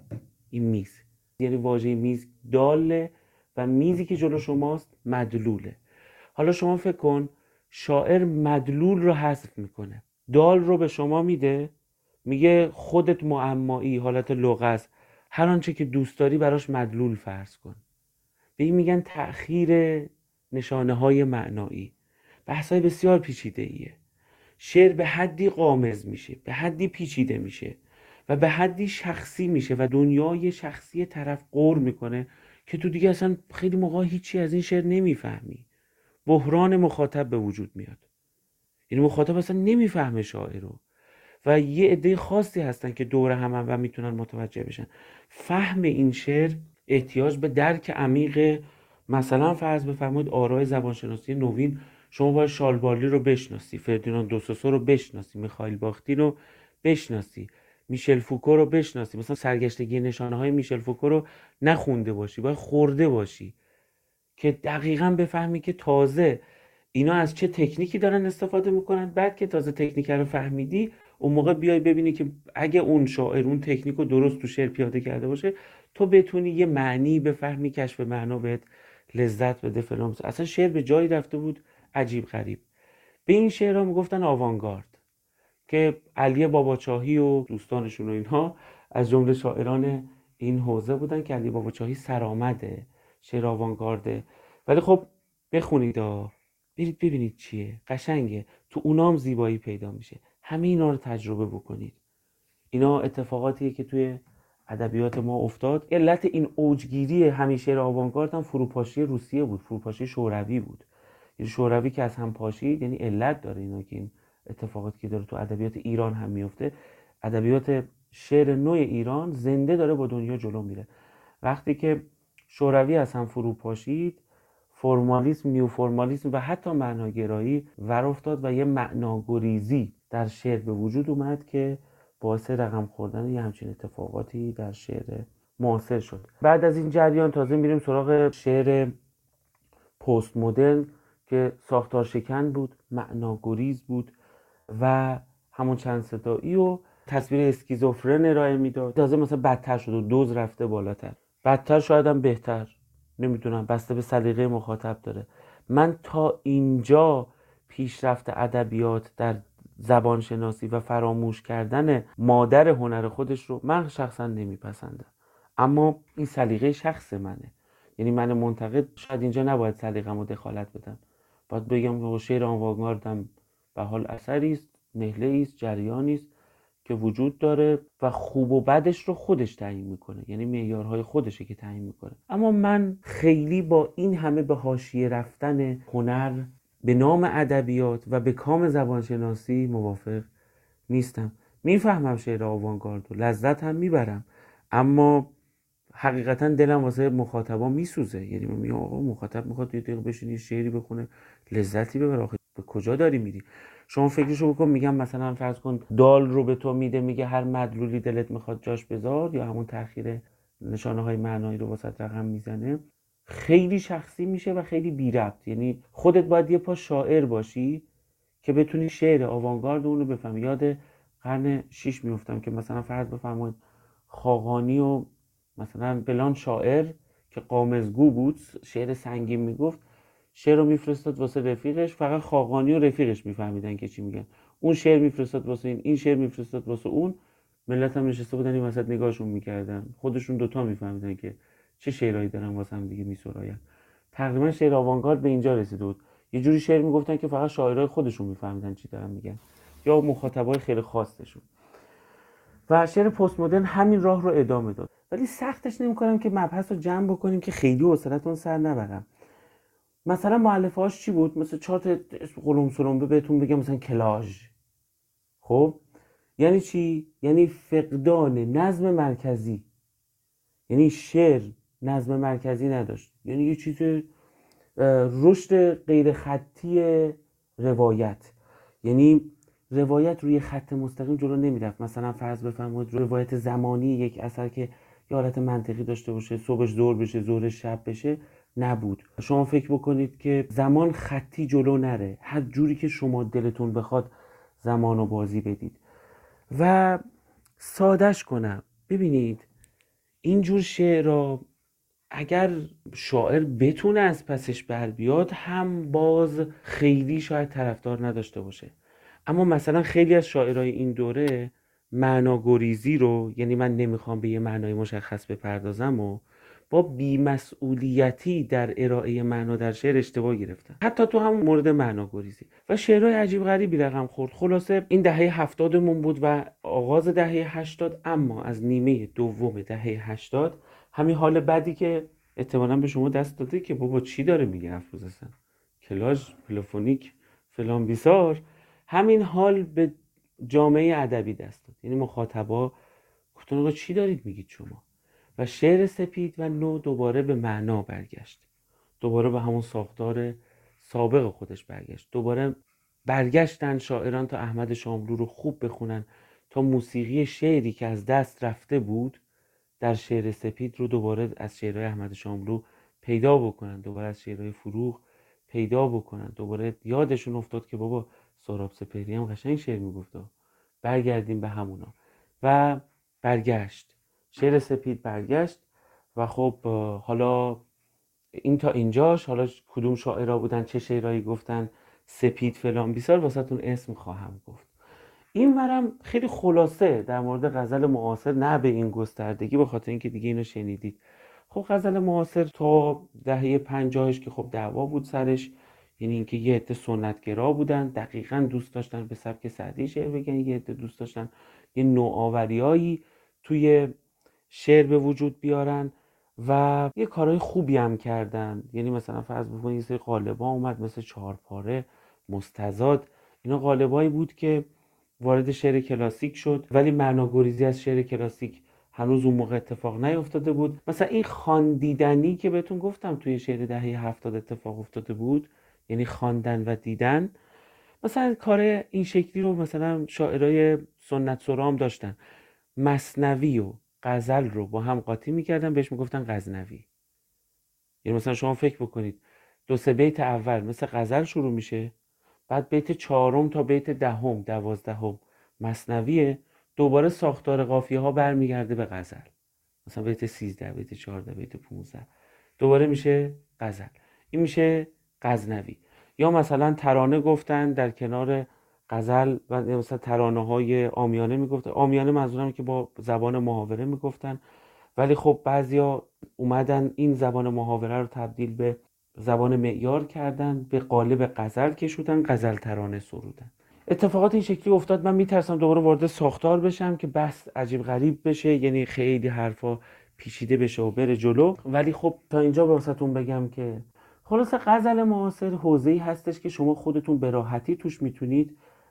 این میز، یعنی واژه میز داله و میزی که جلو شماست مدلوله. حالا شما فکر کن شاعر مدلول رو حذف میکنه، دال رو به شما میده، میگه خودت معمایی، حالت لغز است، هر آنچه که دوست داری براش مدلول فرض کن. به این میگن تأخیر نشانه های معنایی. بحثای بسیار پیچیده ایه. شعر به حدی غامض میشه، به حدی پیچیده میشه و به حدی شخصی میشه و دنیای شخصی طرف غور میکنه که تو دیگه اصلا خیلی موقع هیچی از این شعر نمیفهمی. بحران مخاطب به وجود میاد، یعنی مخاطب اصلا نمیفهمه شاعر رو و یه عده خاصی هستن که دور همن و میتونن متوجه بشن. فهم این شعر احتیاج به درک عمیق، مثلا فرض بفرمایید آرای زبانشناسی نوین، شما باید شالبالی رو بشناسی، فردیناند دوسوسو رو بشناسی، میخائیل باختین رو بشناسی، میشل فوکو رو بشناسی. مثلا سرگشتگی نشانه های میشل فوکو رو نخونده باشی، باید خورده باشی که دقیقاً بفهمی که تازه اینا از چه تکنیکی دارن استفاده میکنن. بعد که تازه تکنیک رو فهمیدی، اون موقع بیای ببینی که اگه اون شاعر اون تکنیک رو درست تو شعر پیاده کرده باشه، تو بتونی یه معنی بفهمی، کشف معنا بهت لذت بده فلان. اصلا شعر به جایی رفته بود عجیب غریب. به این شعرها میگفتن آوانگارد که علی باباچاهی و دوستانشون و اینها از جمله شاعران این حوزه بودن که علی باباچاهی سرآمده شعر آوانگارده. ولی خب بخونید برید ببینید چیه، قشنگه، تو اونام زیبایی پیدا میشه. همه اینا رو تجربه بکنید. اینا اتفاقاتیه که توی ادبیات ما افتاد. علت این اوجگیری همیشه شعر آوانگارد هم فروپاشی روسیه بود، فروپاشی شوروی بود. یعنی شوروی که از هم پاشید، یعنی علت داره اینا که این اتفاقاتی که داره تو ادبیات ایران هم میفته. ادبیات شعر نو ایران زنده داره با دنیا جلو میره. وقتی که شوروی از هم فرو پاشید، فرمالیسم، نیو فرمالیسم و حتی معناگرایی ور افتاد و یه معناگریزی در شعر به وجود اومد که باعث رقم خوردن یه همچین اتفاقاتی در شعر معاصر شد. بعد از این جریان تازه میریم سراغ شعر پست مدرن که ساختار شکن بود، معناگریز بود و همون چند صدایی و تصویر اسکیزوفرن ارائه میداد. تازه مثلا بدتر شد و دوز رفته بالاتر، بدتر شاید هم بهتر، نمیدونم، بسته به سلیقه مخاطب داره. من تا اینجا پیشرفت ادبیات در زبان شناسی و فراموش کردن مادر هنر خودش رو من شخصا نمیپسندم، اما این سلیقه شخص منه. یعنی من منتقد شاید اینجا نباید سلیقه‌مو دخالت بدم، باید بگم که شعر آوانگاردم به حال اثری است، نهله‌ای است، جریانی است که وجود داره و خوب و بدش رو خودش تعیین میکنه، یعنی معیارهای خودشه که تعیین میکنه. اما من خیلی با این همه به حاشیه رفتن هنر به نام ادبیات و به کام زبانشناسی موافق نیستم. میفهمم شعر آوانگارد و لذت هم میبرم، اما حقیقتا دلم واسه مخاطبا میسوزه. یعنی من میگم آقا مخاطب میخواد یه دقیقه بشینه شعری بخونه لذتی ببره، آخه به کجا داری میری؟ شما فکرشو بکن، میگم مثلا فرض کن دال رو به تو میده، میگه هر مدلولی دلت میخواد جاش بذار، یا همون تأخیر نشانه های معنایی رو واسه رقم میزنه، خیلی شخصی میشه و خیلی بی ربط. یعنی خودت باید یه پا شاعر باشی که بتونی شعر آوانگارد اون رو بفهمی. یاد قرن 6 میفتم که مثلا فرض بفرمایید خاقانی و مثلا فلان شاعر که قامزگو بود، شعر سنگین میگفت، شعر رو میفرستاد واسه رفیقش، فقط خاقانی و رفیقش میفهمیدن که چی میگن. اون شعر میفرستاد واسه این شعر میفرستاد واسه اون، ملت هم نشسته بودن این وسط نگاهشون میکردن، خودشون دوتا میفهمیدن که چه شعرهایی دارن واسه هم دیگه میسراین. تقریبا شعر آوانگارد به اینجا رسیده بود، یه جوری شعر میگفتن که فقط شاعرای خودشون میفهمیدن چی دارن میگن یا مخاطبای خیلی خاصشون. و شعر پست مدرن همین راه رو ادامه داد. ولی سختش نمی‌کنم که مبحث رو جمع بکنیم که خیلی حوصله‌تون سر نبرم. مثلا مؤلفه‌هاش چی بود؟ مثلا 4 تا اسم قلم سلمبه بهتون بگم، مثلا کلاژ. خب یعنی چی؟ یعنی فقدان نظم مرکزی. یعنی شعر نظم مرکزی نداشت، یعنی یه چیز رشد غیر خطی روایت. یعنی روایت روی خط مستقیم جلو نمیرفت. مثلا فرض بفرمایید روایت زمانی یک اثر که یه حالت منطقی داشته باشه، صبحش ظهر بشه ظهرش شب بشه، نبود. شما فکر بکنید که زمان خطی جلو نره، هر جوری که شما دلتون بخواد زمان و بازی بدید. و سادش کنم، ببینید اینجور شعر را اگر شاعر بتونه از پسش بر بیاد هم باز خیلی شاید طرفدار نداشته باشه. اما مثلا خیلی از شاعرای این دوره معناگریزی رو، یعنی من نمیخوام به یه معنای مشخص بپردازم، و با بیمسئولیتی در ارائه معنا در شعر اشتباه گرفتن، حتی تو همون مورد معناگریزی. و شعرهای عجیب غریبی رقم خورد. خلاصه این دهه 70مون بود و آغاز دهه 80، اما از نیمه دوم دهه 80 همین حال بدی که احتمالاً به شما دست داده که بابا چی داره میگه افروز حسن، کلاژ، پلافونیک، فلان بیسار، همین حال به جامعه ادبی دست داد. یعنی مخاطبا گفتن آقا چی دارید میگید شما؟ و شعر سپید و نو دوباره به معنا برگشت، دوباره به همون ساختار سابق خودش برگشت. دوباره برگشتن شاعران تا احمد شاملو رو خوب بخونن، تا موسیقی شعری که از دست رفته بود در شعر سپید رو دوباره از شعرهای احمد شاملو پیدا بکنن، دوباره از شعرهای فروغ پیدا بکنن. دوباره یادشون افتاد که بابا سهراب سپهری هم قشنگ شعر میگفت، برگردیم به همونا. و برگشت شعر سپید، برگشت. و خب حالا این تا اینجاش. حالا کدوم شاعرها بودن، چه شعرهایی گفتن، سپید فلان بیسار، واسهتون اسم خواهم گفت. این ورم خیلی خلاصه در مورد غزل معاصر، نه به این گستردگی، به خاطر اینکه دیگه اینو شنیدید. خب غزل معاصر تا دهه 50 که خب دعوا بود سرش، یعنی اینکه یه عده سنتگرا بودن، دقیقاً دوست داشتن به سبک سعدی شعر بگن، یه عده دوست داشتن یه نوآوریایی توی شعر به وجود بیارن و یه کارهای خوبی هم کردن. یعنی مثلا فرض بکنید یه سری قالب‌ها اومد مثل چهارپاره، مستزاد، اینا قالبایی بود که وارد شعر کلاسیک شد، ولی معناگریزی از شعر کلاسیک هنوز اون موقع اتفاق نیفتاده بود. مثلا این خواندیدنی که بهتون گفتم توی شعر دهه 70 اتفاق افتاده بود، یعنی خواندن و دیدن، مثلا کار این شکلی رو مثلا شاعرای سنت سرام داشتن. مثنوی و غزل رو با هم قاطی میکردن، بهش میگفتن غزنوی. یعنی مثلا شما فکر بکنید 2-3 بیت اول مثل غزل شروع میشه، بعد بیت 4 تا بیت 10 12 مثنویه، دوباره ساختار قافیه ها برمیگرده به غزل. مثلا بیت 13 بیت 14 بیت 15 دوباره میشه غزل. این میشه غزنوی. یا مثلا ترانه گفتن در کنار غزل، و مثلا ترانه های عامیانه میگفتن. عامیانه منظورم که با زبان محاوره میگفتن، ولی خب بعضیا اومدن این زبان محاوره رو تبدیل به زبان معیار کردن، به قالب غزل کشوندن، غزل ترانه سرودن. اتفاقات این شکلی افتاد. من میترسم دوباره وارد ساختار بشم که بحث عجیب غریب بشه، یعنی خیلی حرفا پیچیده بشه و بره جلو. ولی خب تا اینجا واسهتون بگم که خلاصه غزل معاصر حوزه‌ای هستش که شما خودتون به راحتی توش میتونید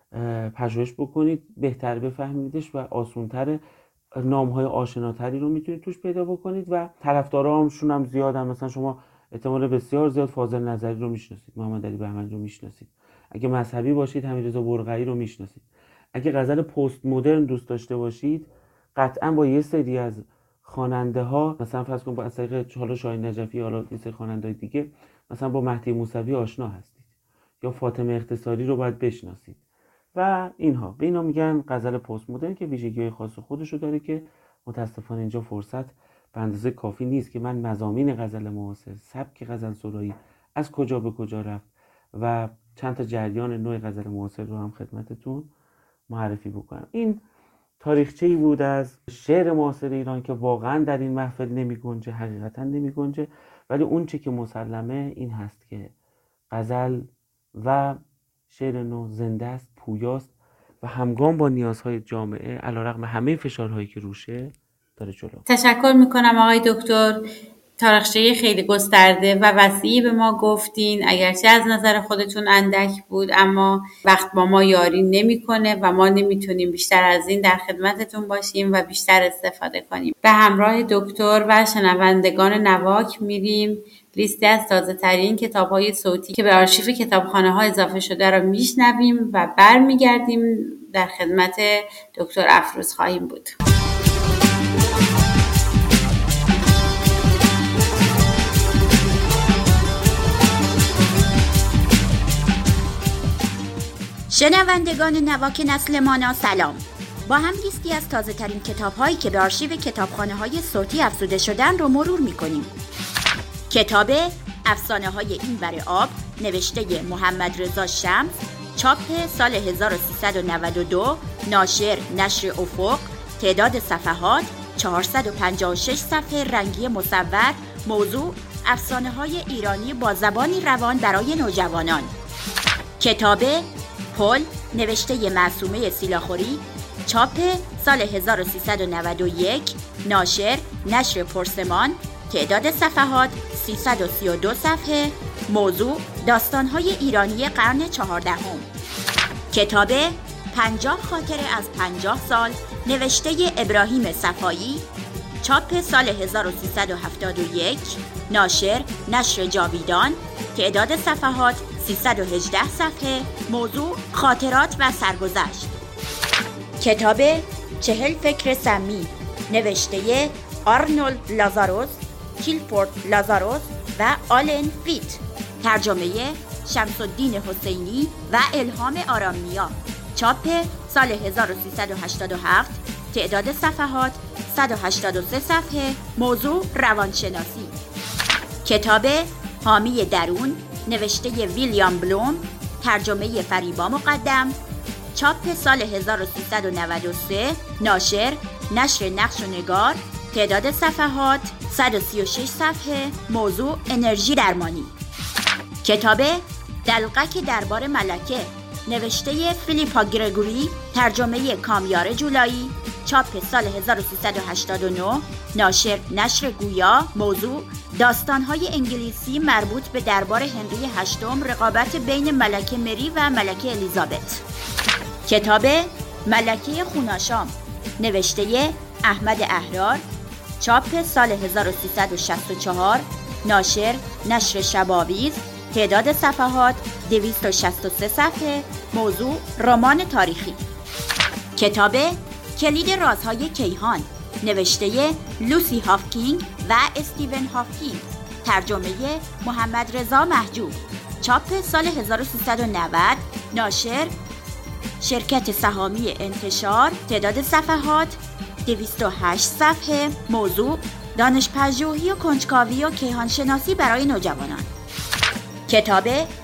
پژوهش بکنید بهتر بفهمیدش و آسان‌تر نام‌های آشناتری رو میتونید توش پیدا بکنید و طرفدارامشون هم زیادن. مثلا شما احتمال بسیار زیاد فاضل نظری رو میشناسید، محمد علی بهمنی رو میشناسید، اگه مذهبی باشید حمیدرضا برقعی رو میشناسید، اگه غزل پست مدرن دوست داشته باشید قطعا با یه سری از خواننده ها، مثلا فرض کن با از طریق حالا شاهین نجفی، حالا یه سری خواننده‌های دیگه، مثلا با مهدی موسوی آشنا هستید یا فاطمه اختصاری رو باید بشناسید و اینها. به اینا میگن غزل پست مدرن که ویژگی‌های خاص خودشو داره که متاسفانه اینجا فرصت به اندازه کافی نیست که من مضامین غزل معاصر، سبک غزل سرایی از کجا به کجا رفت و چند تا جریان نوع غزل معاصر رو هم خدمتتون معرفی بکنم. این تاریخچه‌ای بود از شعر معاصر ایران که واقعا در این محفل نمی‌گنجه، حقیقتا نمی‌گنجه، ولی اون چه که مسلمه این هست که غزل و شعر نو زنده است، پویاست و همگام با نیازهای جامعه علیرغم همه فشارهایی که روشه داره جلو. تشکر میکنم آقای دکتر. تاریخچه خیلی گسترده و وسیعی به ما گفتین، اگرچه از نظر خودتون اندک بود اما وقت با ما یاری نمیکنه و ما نمیتونیم بیشتر از این در خدمتتون باشیم و بیشتر استفاده کنیم. به همراه دکتر و شنوندگان نواک میریم لیستی از تازه ترین کتاب‌های صوتی که به آرشیو کتابخانه‌ها اضافه شده را میشنویم و برمیگردیم در خدمت دکتر افروز خواهیم بود. شنوندگان نواک نسل مانا سلام. با هم لیستی از تازه ترین کتاب هایی که به آرشیو کتابخانه های صوتی افزوده شدن رو مرور می کنیم. کتاب افسانه های این بر آب نوشته محمد رضا شمس، چاپ سال 1392، ناشر نشر افق، تعداد صفحات 456 صفحه، رنگی مصور، موضوع افسانه های ایرانی با زبانی روان برای نوجوانان. کتاب پل نوشته معصومه سیلاخوری، چاپ سال 1391، ناشر نشر پرسمان، تعداد صفحات 332 صفحه، موضوع داستان‌های ایرانی قرن 14. کتاب 50 خاطره از 50 سال نوشته ابراهیم صفایی، چاپ سال 1371، ناشر نشر جاویدان، تعداد صفحات 318 صفحه، موضوع خاطرات و سرگذشت. کتاب 40 فکر سمی نوشته آرنولد لازاروس، کیلفورد لازاروس و آلن فیت، ترجمه شمس الدین حسینی و الهام آرامنیا، چاپ سال 1387، تعداد صفحات 183 صفحه، موضوع روانشناسی. کتاب حامی درون نوشته ویلیام بلوم، ترجمه فریبا مقدم، چاپ سال 1393، ناشر نشر نقش و نگار، تعداد صفحات 136 صفحه، موضوع انرژی درمانی. کتاب دلقک دربار ملکه نوشته فیلیپا گرگوری، ترجمه کامیار جولایی، چاپ سال 1389، ناشر نشر گویا، موضوع داستان‌های انگلیسی مربوط به دربار هنری هشتم، رقابت بین ملکه مری و ملکه الیزابت. کتاب ملکه خوناشام نوشته احمد احرار، چاپ سال 1364، ناشر نشر شباویز، تعداد صفحات 263 صفحه، موضوع رمان تاریخی. کتاب کلید رازهای کیهان نوشته لوسی هافکینگ و استیون هافکینگ، ترجمه محمد رضا محجوب، چاپ سال 1390، ناشر شرکت سهامی انتشار، تعداد صفحات 208 صفحه، موضوع دانش‌پژوهی و کنجکاوی و کیهانشناسی برای نوجوانان. کتاب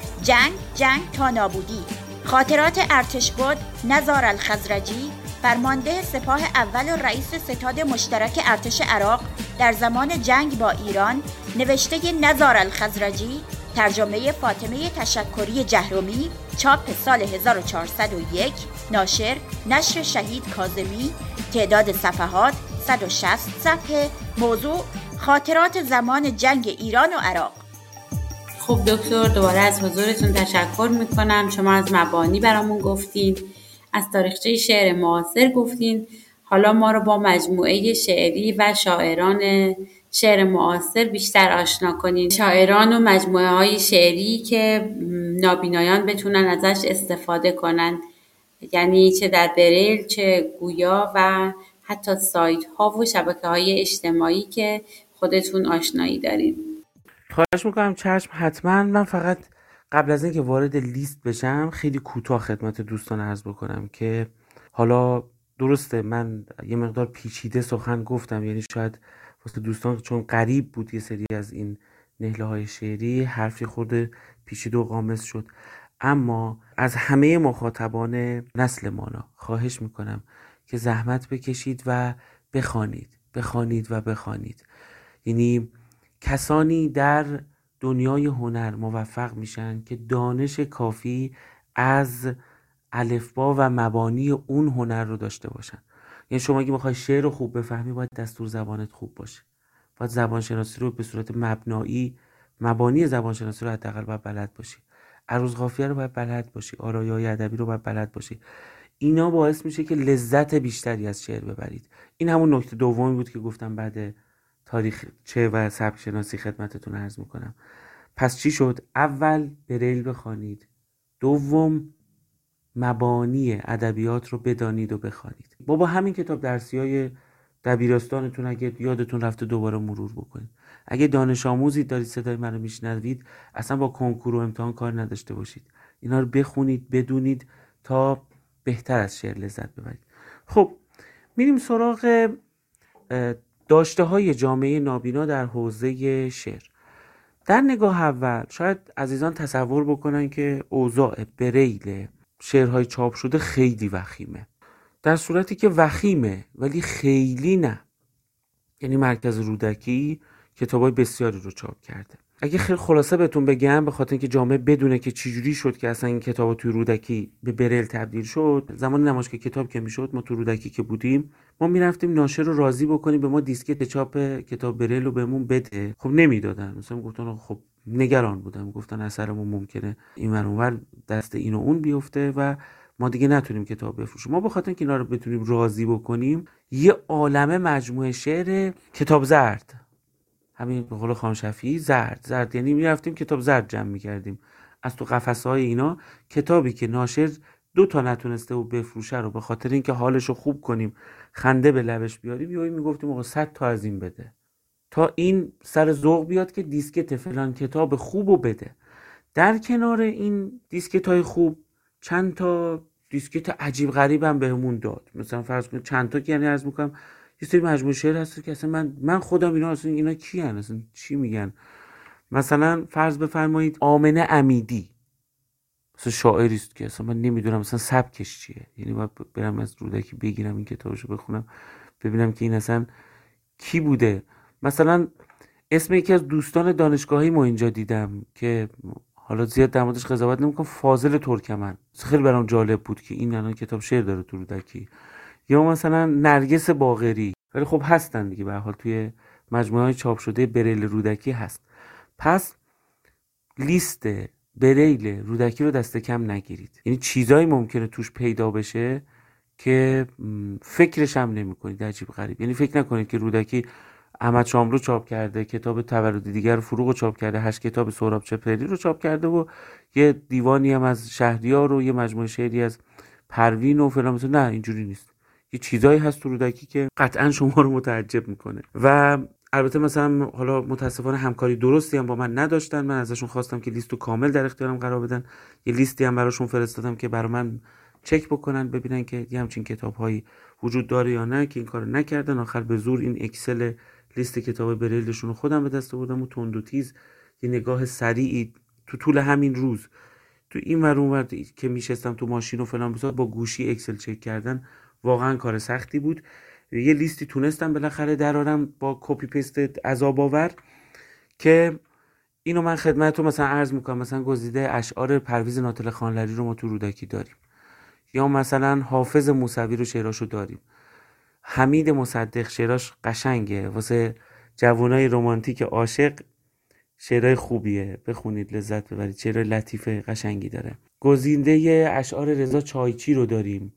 جنگ تا نابودی، خاطرات ارتشبد نزار الخزرجی، فرمانده سپاه اول و رئیس ستاد مشترک ارتش عراق در زمان جنگ با ایران، نوشته نزار الخزرجی، ترجمه فاطمه تشکری جهرمی، چاپ سال 1401، ناشر نشر شهید کاظمی، تعداد صفحات 160 صفحه، موضوع خاطرات زمان جنگ ایران و عراق. خب دکتر، دوباره از حضورتون تشکر میکنم. شما از مبانی برامون گفتین، از تاریخچه شعر معاصر گفتین. حالا ما رو با مجموعه شعری و شاعران شعر معاصر بیشتر آشنا کنین. شاعران و مجموعه های شعری که نابینایان بتونن ازش استفاده کنن، یعنی چه در بریل چه گویا و حتی سایت ها و شبکه های اجتماعی که خودتون آشنایی دارین. خواهش میکنم. چشم، حتما. من فقط قبل از اینکه وارد لیست بشم خیلی کوتاه خدمت دوستان عرض بکنم که حالا درسته من یه مقدار پیچیده سخن گفتم، یعنی شاید واسه دوستان چون قریب بود یه سری از این نهله های شعری حرفی خورده پیچیده و قامز شد، اما از همه مخاطبان نسل مانا خواهش میکنم که زحمت بکشید و بخوانید. یعنی کسانی در دنیای هنر موفق میشن که دانش کافی از الفبا و مبانی اون هنر رو داشته باشن. یعنی شما اگه میخوای شعر رو خوب بفهمی باید دستور زبانت خوب باشه، باید زبانشناسی رو به صورت مبانی زبانشناسی رو حداقل باید بلد باشی، عروض قافیه رو باید بلد باشی، آرایه‌های ادبی رو باید بلد باشی. اینا باعث میشه که لذت بیشتری از شعر ببرید. این همون نکته دومی بود که گفتم بعد تاریخچه و سبک شناسی خدمتتون عرض میکنم. پس چی شد؟ اول بریل بخوانید، دوم مبانی ادبیات رو بدانید و بخوانید. با همین کتاب درسیای دبیرستانتون اگه یادتون رفته دوباره مرور بکنید. اگه دانش آموزی دارید صدای منو میشنوید، اصلا با کنکور و امتحان کار نداشته باشید، اینا رو بخونید، بدونید تا بهتر از شعر لذت ببرید. خب میریم سراغ داشته های جامعه نابینا در حوزه شعر. در نگاه اول شاید عزیزان تصور بکنن که اوضاع بریل شعرهای چاپ شده خیلی وخیمه، در صورتی که وخیمه ولی خیلی نه. یعنی مرکز رودکی کتابای بسیاری رو چاپ کرده. اگه خیلی خلاصه بهتون بگم، به خاطر اینکه جامعه بدونه که چجوری شد که اصلا این کتابا توی رودکی به بریل تبدیل شد، زمان نمایشگاه کتاب که میشد ما تو رودکی که بودیم، ما میرفتیم ناشر رو راضی بکنیم به ما دیسکت چاپ کتاب بریل رو بهمون بده. خب نمیدادن، مثلا گفتن خب نگران بودم، گفتن اثرمون ممکنه اینور اونور دست این و اون بیفته و ما دیگه نتونیم کتاب بفروشیم. ما به خاطر اینکه اینا رو بتونیم راضی بکنیم، یه عالمه مجموعه شعر کتاب زرد، همین به قول خانم شفیعی زرد، یعنی میرفتیم کتاب زرد جمع میکردیم از تو قفسه‌های اینا. کتابی که ناشر 2 تا نتونسته و بفروشه رو به خاطر اینکه حالش رو خوب کنیم، خنده به لبش بیاریم، یهو میگفتیم آقا 100 تا از این بده تا این سر ذوق بیاد که دیسکت فلان کتاب خوبو بده. در کنار این دیسکت‌های خوب چند تا دیسکت عجیب غریبم بهمون داد. مثلا فرض کنید چند تا که یعنی عرض می‌کنم یه سری مجموعه شعر هست که اصلا من خودم اینا کی هستن، اصلا چی میگن. مثلا فرض بفرمایید آمنه امیدی، مثلا شاعری است که اصلا من نمیدونم مثلا سبکش چیه، یعنی باید برم از رودکی بگیرم این کتابشو بخونم ببینم که این اصلا کی بوده. مثلا اسم یکی از دوستان دانشگاهی ما اینجا دیدم که حالا زیاد در موردش قضاوت نمی‌کنم، فاضل ترکمن، خیلی برام جالب بود که این الان کتاب شعر داره تو رودکی. یا مثلا نرگس باقری، ولی خب هستن دیگه به هر حال توی مجموعه‌های چاپ شده بریل رودکی هست. پس لیست بریل رودکی رو دست کم نگیرید، یعنی چیزایی ممکنه توش پیدا بشه که فکرش هم نمی‌کنید، عجیب غریب. یعنی فکر نکنید که رودکی احمد شاملو چاپ کرده، کتاب تولد دیگر فروغ رو چاپ کرده، 8 کتاب سهراب چپری رو چاپ کرده و یه دیوانی هم از شهریار و یه مجموعه شعری از پروین و فلان. مثلا نه، اینجوری نیست. یه چیزایی هست تو رودکی که قطعا شما رو متعجب میکنه. و البته مثلا حالا متاسفانه همکاری درستی هم با من نداشتن. من ازشون خواستم که لیستو کامل در اختیارم قرار بدن، یه لیستی هم براشون فرستادم که برای من چک بکنن ببینن که یه همچین کتاب‌هایی وجود داره یا نه، که این کارو نکردن. آخر به زور این اکسل لیست کتاب بریلشون رو خودم به دست آوردم و تند و تیز یه نگاه سریعی تو طول همین روز تو این ور اون ور که میشستم تو ماشین و فلان بسات با گوشی اکسل چک کردن واقعا کار سختی بود. یه لیستی تونستم بالاخره درارم با کپی پیست عذاب آور که اینو من خدمتتون مثلا عرض میکنم. مثلا گزیده اشعار پرویز ناطق خانلری رو ما تو رودکی داریم، یا مثلا حافظ موسوی رو شعراشو داریم، حمید مصدق شعراش قشنگه واسه جوانای رمانتیک عاشق، شعرهای خوبیه، بخونید لذت ببرید، شعرهای لطیف قشنگی داره. گزینده اشعار رضا چایچی رو داریم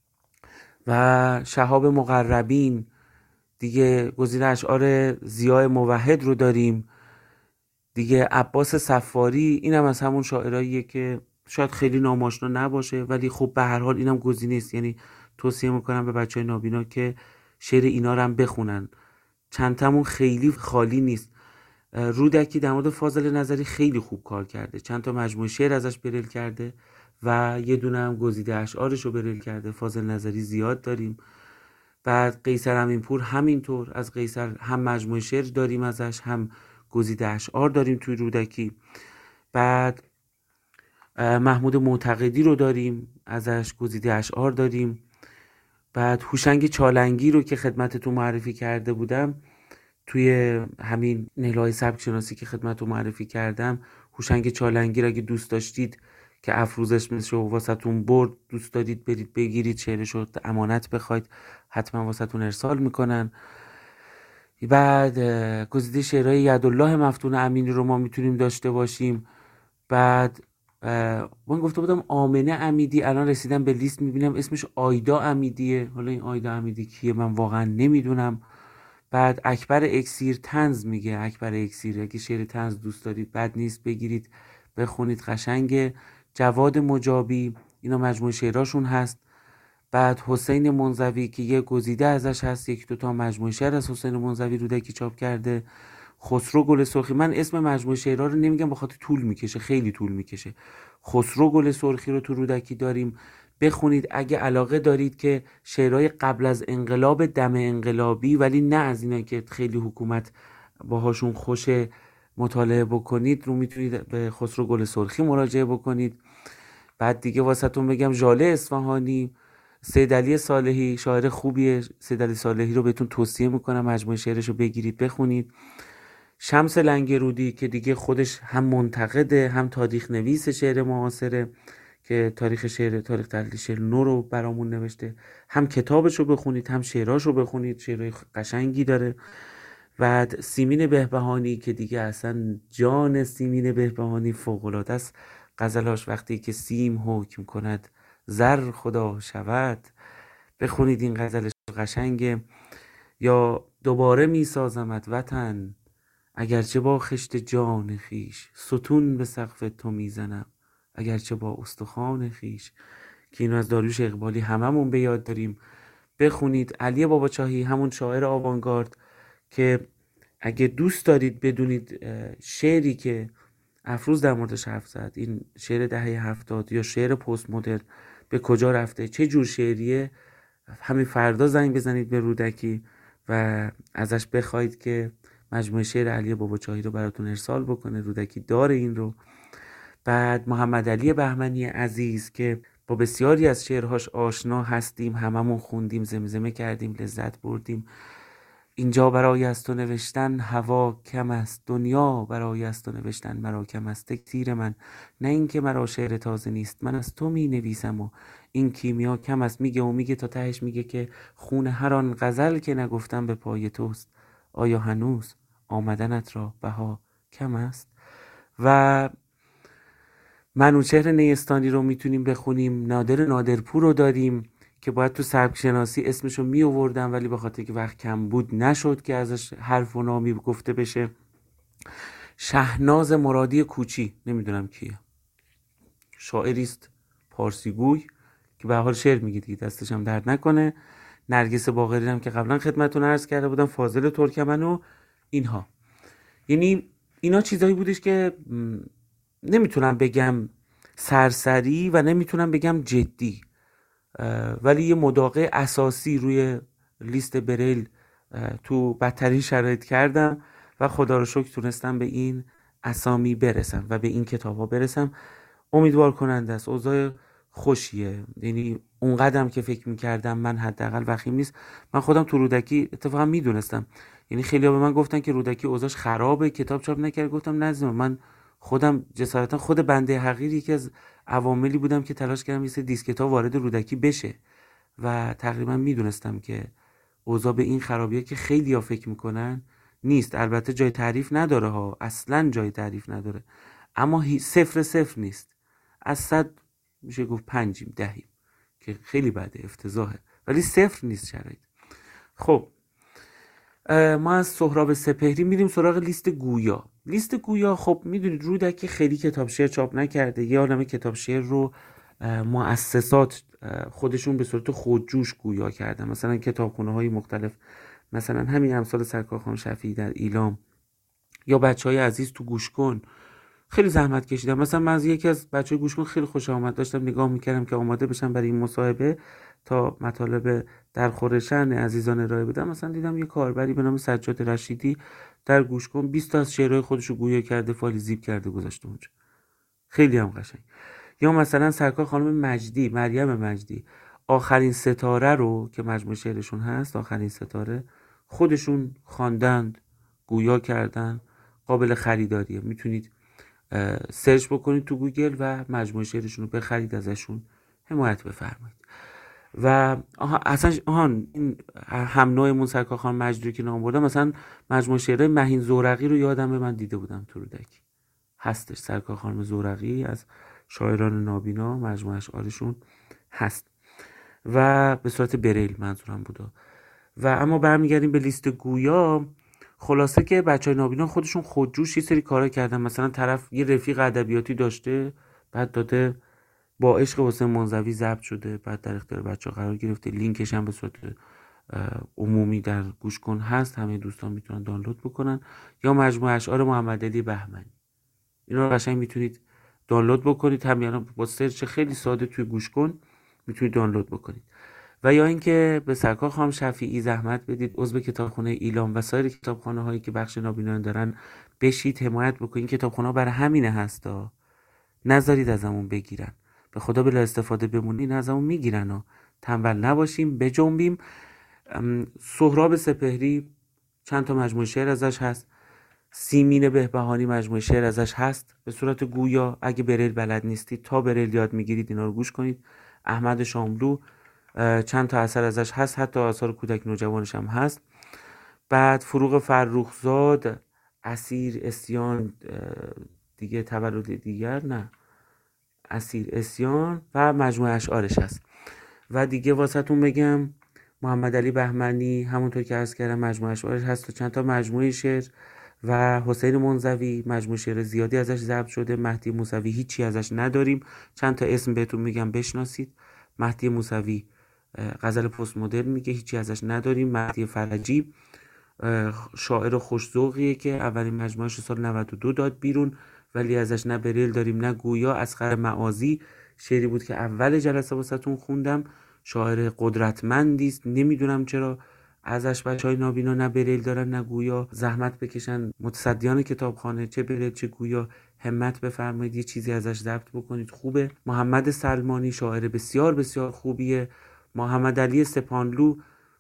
و شهاب مقربین دیگه، گزینه اشعار ضیاء موحد رو داریم دیگه، عباس صفاری، اینم از همون شاعراییه که شاید خیلی ناماشنا نباشه ولی خب به هر حال اینم گزینه است. یعنی توصیه میکنم به بچهای نابینا که شعر اینا رو هم بخونن، چند تامون خیلی خالی نیست. رودکی در مورد فاضل نظری خیلی خوب کار کرده، چند تا مجموعه شعر ازش برل کرده و یه دونه هم گزیده اشعارش رو برل کرده. فاضل نظری زیاد داریم. بعد قیصر امینپور همینطور، از قیصر هم مجموعه شعر داریم ازش، هم گزیده اشعار داریم توی رودکی. بعد محمود معتقدی رو داریم، ازش گزیده اشعار داریم. بعد هوشنگ چالنگی رو که خدمتتون معرفی کرده بودم توی همین نهله‌های سبک شناسی که خدمتتون معرفی کردم، هوشنگ چالنگی رو اگه دوست داشتید که افروزش مثل واسهتون برد، دوست دارید برید بگیرید شعرش رو امانت بخواید، حتما واسهتون ارسال میکنن. بعد گزیده شعرهای یدالله مفتون امینی رو ما میتونیم داشته باشیم. بعد من گفته بودم آمنه امیدی، الان رسیدم به لیست میبینم اسمش آیدا امیدیه. حالا این آیدا امیدی کیه من واقعا نمیدونم. بعد اکبر اکسیر طنز میگه، اکبر اکسیر اگه شعر طنز دوست دارید بد نیست بگیرید بخونید، قشنگه. جواد مجابی، اینا مجموعه شعراشون هست. بعد حسین منزوی که یه گزیده ازش هست، یک دوتا مجموعه شعر از حسین منزوی رودکی چاپ کرده. خسرو گل سرخی، من اسم مجموعه شعرها رو نمیگم بخاطر طول میکشه، خیلی طول میکشه. خسرو گل سرخی رو تو رودکی داریم، بخونید اگه علاقه دارید که شعرهای قبل از انقلاب، دم انقلابی، ولی نه از اینا که خیلی حکومت باهاشون خوشه مطالعه بکنید، رو میتونید به خسرو گل سرخی مراجعه بکنید. بعد دیگه واسهتون بگم ژاله اصفهانی، سید علی صالحی شاعر خوبیه، سید علی صالحی رو بهتون توصیه میکنم مجموعه شعرش رو بگیرید بخونید. شمس لنگرودی که دیگه خودش هم منتقده هم تاریخ نویس شعر معاصره که تاریخ تحلیل شعر نو رو برامون نوشته، هم کتابش رو بخونید هم شعراش رو بخونید، شعرهای قشنگی داره. بعد سیمین بهبهانی که دیگه اصلا جان سیمین بهبهانی فوق‌العاده است، غزلاش وقتی که سیم حکم کند زر خدا شود، بخونید این غزلش قشنگه. یا دوباره می سازمت وطن اگرچه با خشت جان خیش، ستون به سقف تو میزنم اگرچه با استخوان خیش، که اینو از داریوش اقبالی هممون به یاد داریم. بخونید. علی باباچاهی همون شاعر آوانگارد که اگه دوست دارید بدونید شعری که افروز در موردش حرف زد، این شعر دهه 70 یا شعر پست مدرن به کجا رفته، چه جور شعریه، همین فردا زنگ بزنید به رودکی و ازش بخواید که مجموعه شعر علی باباچاهی رو براتون ارسال بکنه. رودکی داره این رو. بعد محمد علی بهمنی عزیز که با بسیاری از شعرهاش آشنا هستیم، هممون خوندیم، زمزمه کردیم، لذت بردیم. اینجا برای از تو نوشتن هوا کم است، دنیا برای از تو نوشتن مرا کم است. تیر من نه این که مرا شعر تازه نیست، من از تو می نویسم و این کیمیا کم است. میگه و میگه تا تهش میگه که خون هر آن غزل که نگفتم به پای توست، آیا هنوز آمدنت را بها کم است. و منوچهر نیستانی رو میتونیم بخونیم. نادر نادرپور رو داریم که باید تو سبک شناسی اسمشو می آوردم ولی به خاطر که وقت کم بود نشد که ازش حرف و نامی گفته بشه. شهناز مرادی کوچی، نمیدونم کیه، شاعریست پارسیگوی که به حال شعر میگه دیگه، دستش هم درد نکنه. نرگس باقری هم که قبلا خدمتتون عرض کرده بودم، فاضل ترکمن و اینها. یعنی اینا چیزایی بودش که نمیتونم بگم سرسری و نمیتونم بگم جدی، ولی یه مداقه اساسی روی لیست بریل تو بدترین شرایط کردم و خدا رو شکر تونستم به این اسامی برسم و به این کتاب ها برسم. امیدوار کننده است، اوضاع خوشیه. یعنی اون قدم که فکر میکردم من حداقل وخیم نیست. من خودم تو رودکی اتفاقا میدونستم، یعنی خیلی ها به من گفتن که رودکی اوضاعش خرابه، کتاب چاپ نکرد. گفتم نه، من خودم جسارتا خود بنده حقیر یکی از عواملی بودم که تلاش کردم یه سری دیسکت‌ها وارد رودکی بشه و تقریبا میدونستم که اوضاع به این خرابیه که خیلی ها فکر میکنن نیست. البته جای تعریف نداره ها، اصلا جای تعریف نداره، اما 0 نیست. از 100 میشه گفت 5 10 که خیلی بده، افتضاحه، ولی 0 نیست شرایط. خب ما از سهراب سپهری میریم سراغ لیست گویا. لیست گویا خب میدونید رودکی خیلی کتاب شعر چاپ نکرده، یه عالمه کتاب شعر رو مؤسسات خودشون به صورت خودجوش گویا کردن، مثلا کتابخونه های مختلف، مثلا همین امثال سرکار خانم شفیعی در ایلام یا بچهای عزیز تو گوش کن خیلی زحمت کشیدم. مثلا من از یکی از بچهای گوش کن خیلی خوش آمد داشتم نگاه میکردم که آماده بشن برای این مصاحبه تا مطالب در خورشن عزیزان ارائه بدم، مثلا دیدم یه کاربری به نام سجاد رشیدی در گوش کن 20 تا از شعرهای خودش رو گویا کرده، فایل زیپ کرده گذاشته اونجا، خیلی هم قشنگ. یا مثلا سرکار خانم مجدی، مریم مجدی، آخرین ستاره رو که مجموعه شعرشون هست، آخرین ستاره، خودشون خواندند، گویا کردن، قابل خریداریه، میتونید سرچ بکنید تو گوگل و مجموعه شعرشون رو بخرید، ازشون حمایت بفرمایید. و اصلا این هم نوعمون سرکار خانم مجدی که نام بردم، مثلا مجموعه شعرهای مهین زورقی رو یادمه من دیده بودم تو رودکی، هستش. سرکار خانم زورقی از شاعران نابینا مجموعه اشعارشون هست و به صورت بریل منظورم بوده. و اما برمیگردیم به لیست گویا. خلاصه که بچهای نابینا خودشون خودجوش یه سری کارا کردن، مثلا طرف یه رفیق ادبیاتی داشته، بعد داده با عشق حسین منزوی ضبط شده، بعد در اختیار بچه‌ها قرار گرفته، لینکش هم به صورت عمومی در گوش کن هست، همه دوستان میتونن دانلود بکنن. یا مجموعه اشعار محمد علی بهمنی، اینا رو قشنگ میتونید دانلود بکنید، همین با سرچ خیلی ساده توی گوش کن میتونید دانلود بکنید. و یا اینکه به سرکار خانم شفیعی زحمت بدید، عضو کتابخونه ایلام و سایر کتابخانه هایی که بخش نابینایان دارن بشید، حمایت بکنید. کتابخونه ها برای همینه هستا، نذارید ازمون بگیرن، به خدا بلا استفاده بمونید ازمون میگیرن ها. تنبل نباشیم، بجنبیم. سهراب سپهری چند تا مجموعه شعر ازش هست، سیمین بهبهانی مجموعه شعر ازش هست به صورت گویا، اگه بریل بلد نیستید تا بریل یاد میگیرید اینا رو گوش کنید. احمد شاملو چند تا اثر ازش هست، حتی آثار کودک نوجوانش هم هست. بعد فروغ فرخزاد، اسیر اسیان، دیگه تولد دیگر نه، اسیر اسیان و مجموعه اشعارش هست. و دیگه واسهتون بگم محمد علی بهمنی همونطور که عرض کردم مجموعه اشعارش هست و چند تا مجموعه شعر. و حسین منزوی مجموعه شعر زیادی ازش ضبط شده. مهدی موسوی هیچی ازش نداریم، چند تا اسم بهتون میگم بشناسید. مهدی موسوی غزل پست مدرن میگه، هیچی ازش نداریم. مهدی فرجی شاعر خوش‌ذوقیه که اولین مجموعه‌اش سال 92 داد بیرون، ولی ازش نه بریل داریم نه گویا. اصغر معاذی شعری بود که اول جلسه واسهتون خوندم، شاعر قدرتمندی است، نمیدونم چرا ازش بچهای نابینا نه بریل دارن نه گویا. زحمت بکشن متصدیان کتابخانه، چه بریل چه گویا، همت بفرمایید یه چیزی ازش ضبط بکنید، خوبه. محمد سلمانی شاعر بسیار بسیار خوبیه. محمد علی سپانلو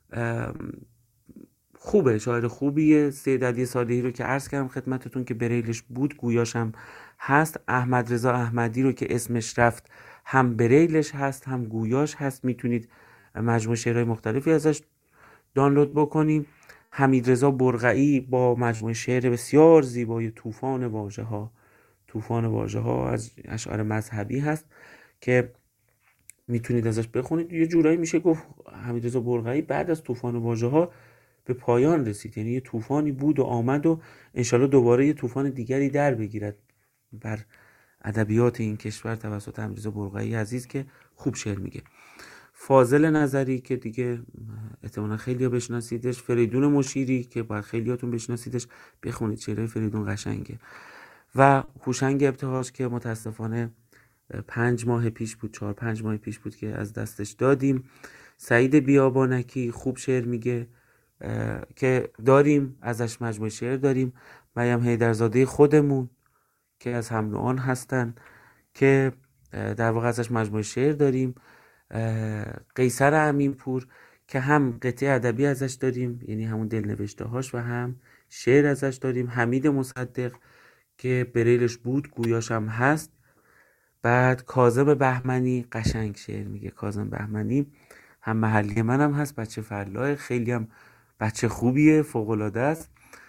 خوبه، شاعر خوبیه. سید علی صالحی رو که عرض کردم خدمتتون که بریلش بود، گویاش هم هست. احمد رضا احمدی رو که اسمش رفت، هم بریلش هست هم گویاش هست، میتونید مجموعه شعرهای مختلفی ازش دانلود بکنیم. حمید رضا برقعی با مجموعه شعر بسیار زیبای طوفان واژه ها از اشعار مذهبی هست که میتونید ازش بخونید. یه جورایی میشه گفت حمید رضا برقعی بعد از طوفان واژه ها به پایان رسید، یعنی یه طوفانی بود و آمد و انشالله دوباره یه طوفان دیگری در بگیرد بر ادبیات این کشور توسط حمید رضا برقعی عزیز که خوب شعر میگه. فاضل نظری که دیگه احتمالاً خیلی‌ها بشناسیدش. فریدون مشیری که باید خیلیاتون بشناسیدش، بخونید شعرهای فریدون قشنگه. و هوشنگ ابتهاج که متاسفانه 5 ماه پیش بود، 4-5 ماه پیش بود که از دستش دادیم. سعید بیابانکی خوب شعر میگه که داریم ازش مجموعه شعر داریم. مریم حیدرزاده خودمون که از هم نوعان هستن که در واقع ازش مجموعه شعر داریم. قیصر امینپور که هم قطعه ادبی ازش داریم، یعنی همون دلنوشته هاش، و هم شعر ازش داریم. حمید مصدق که بریلش بود، گویاش هم هست. بعد کاظم بهمنی قشنگ شعر میگه. کاظم بهمنی هم محلی منم هست، بچه فلاح، خیلی هم بچه خوبیه، فوق‌العاده است.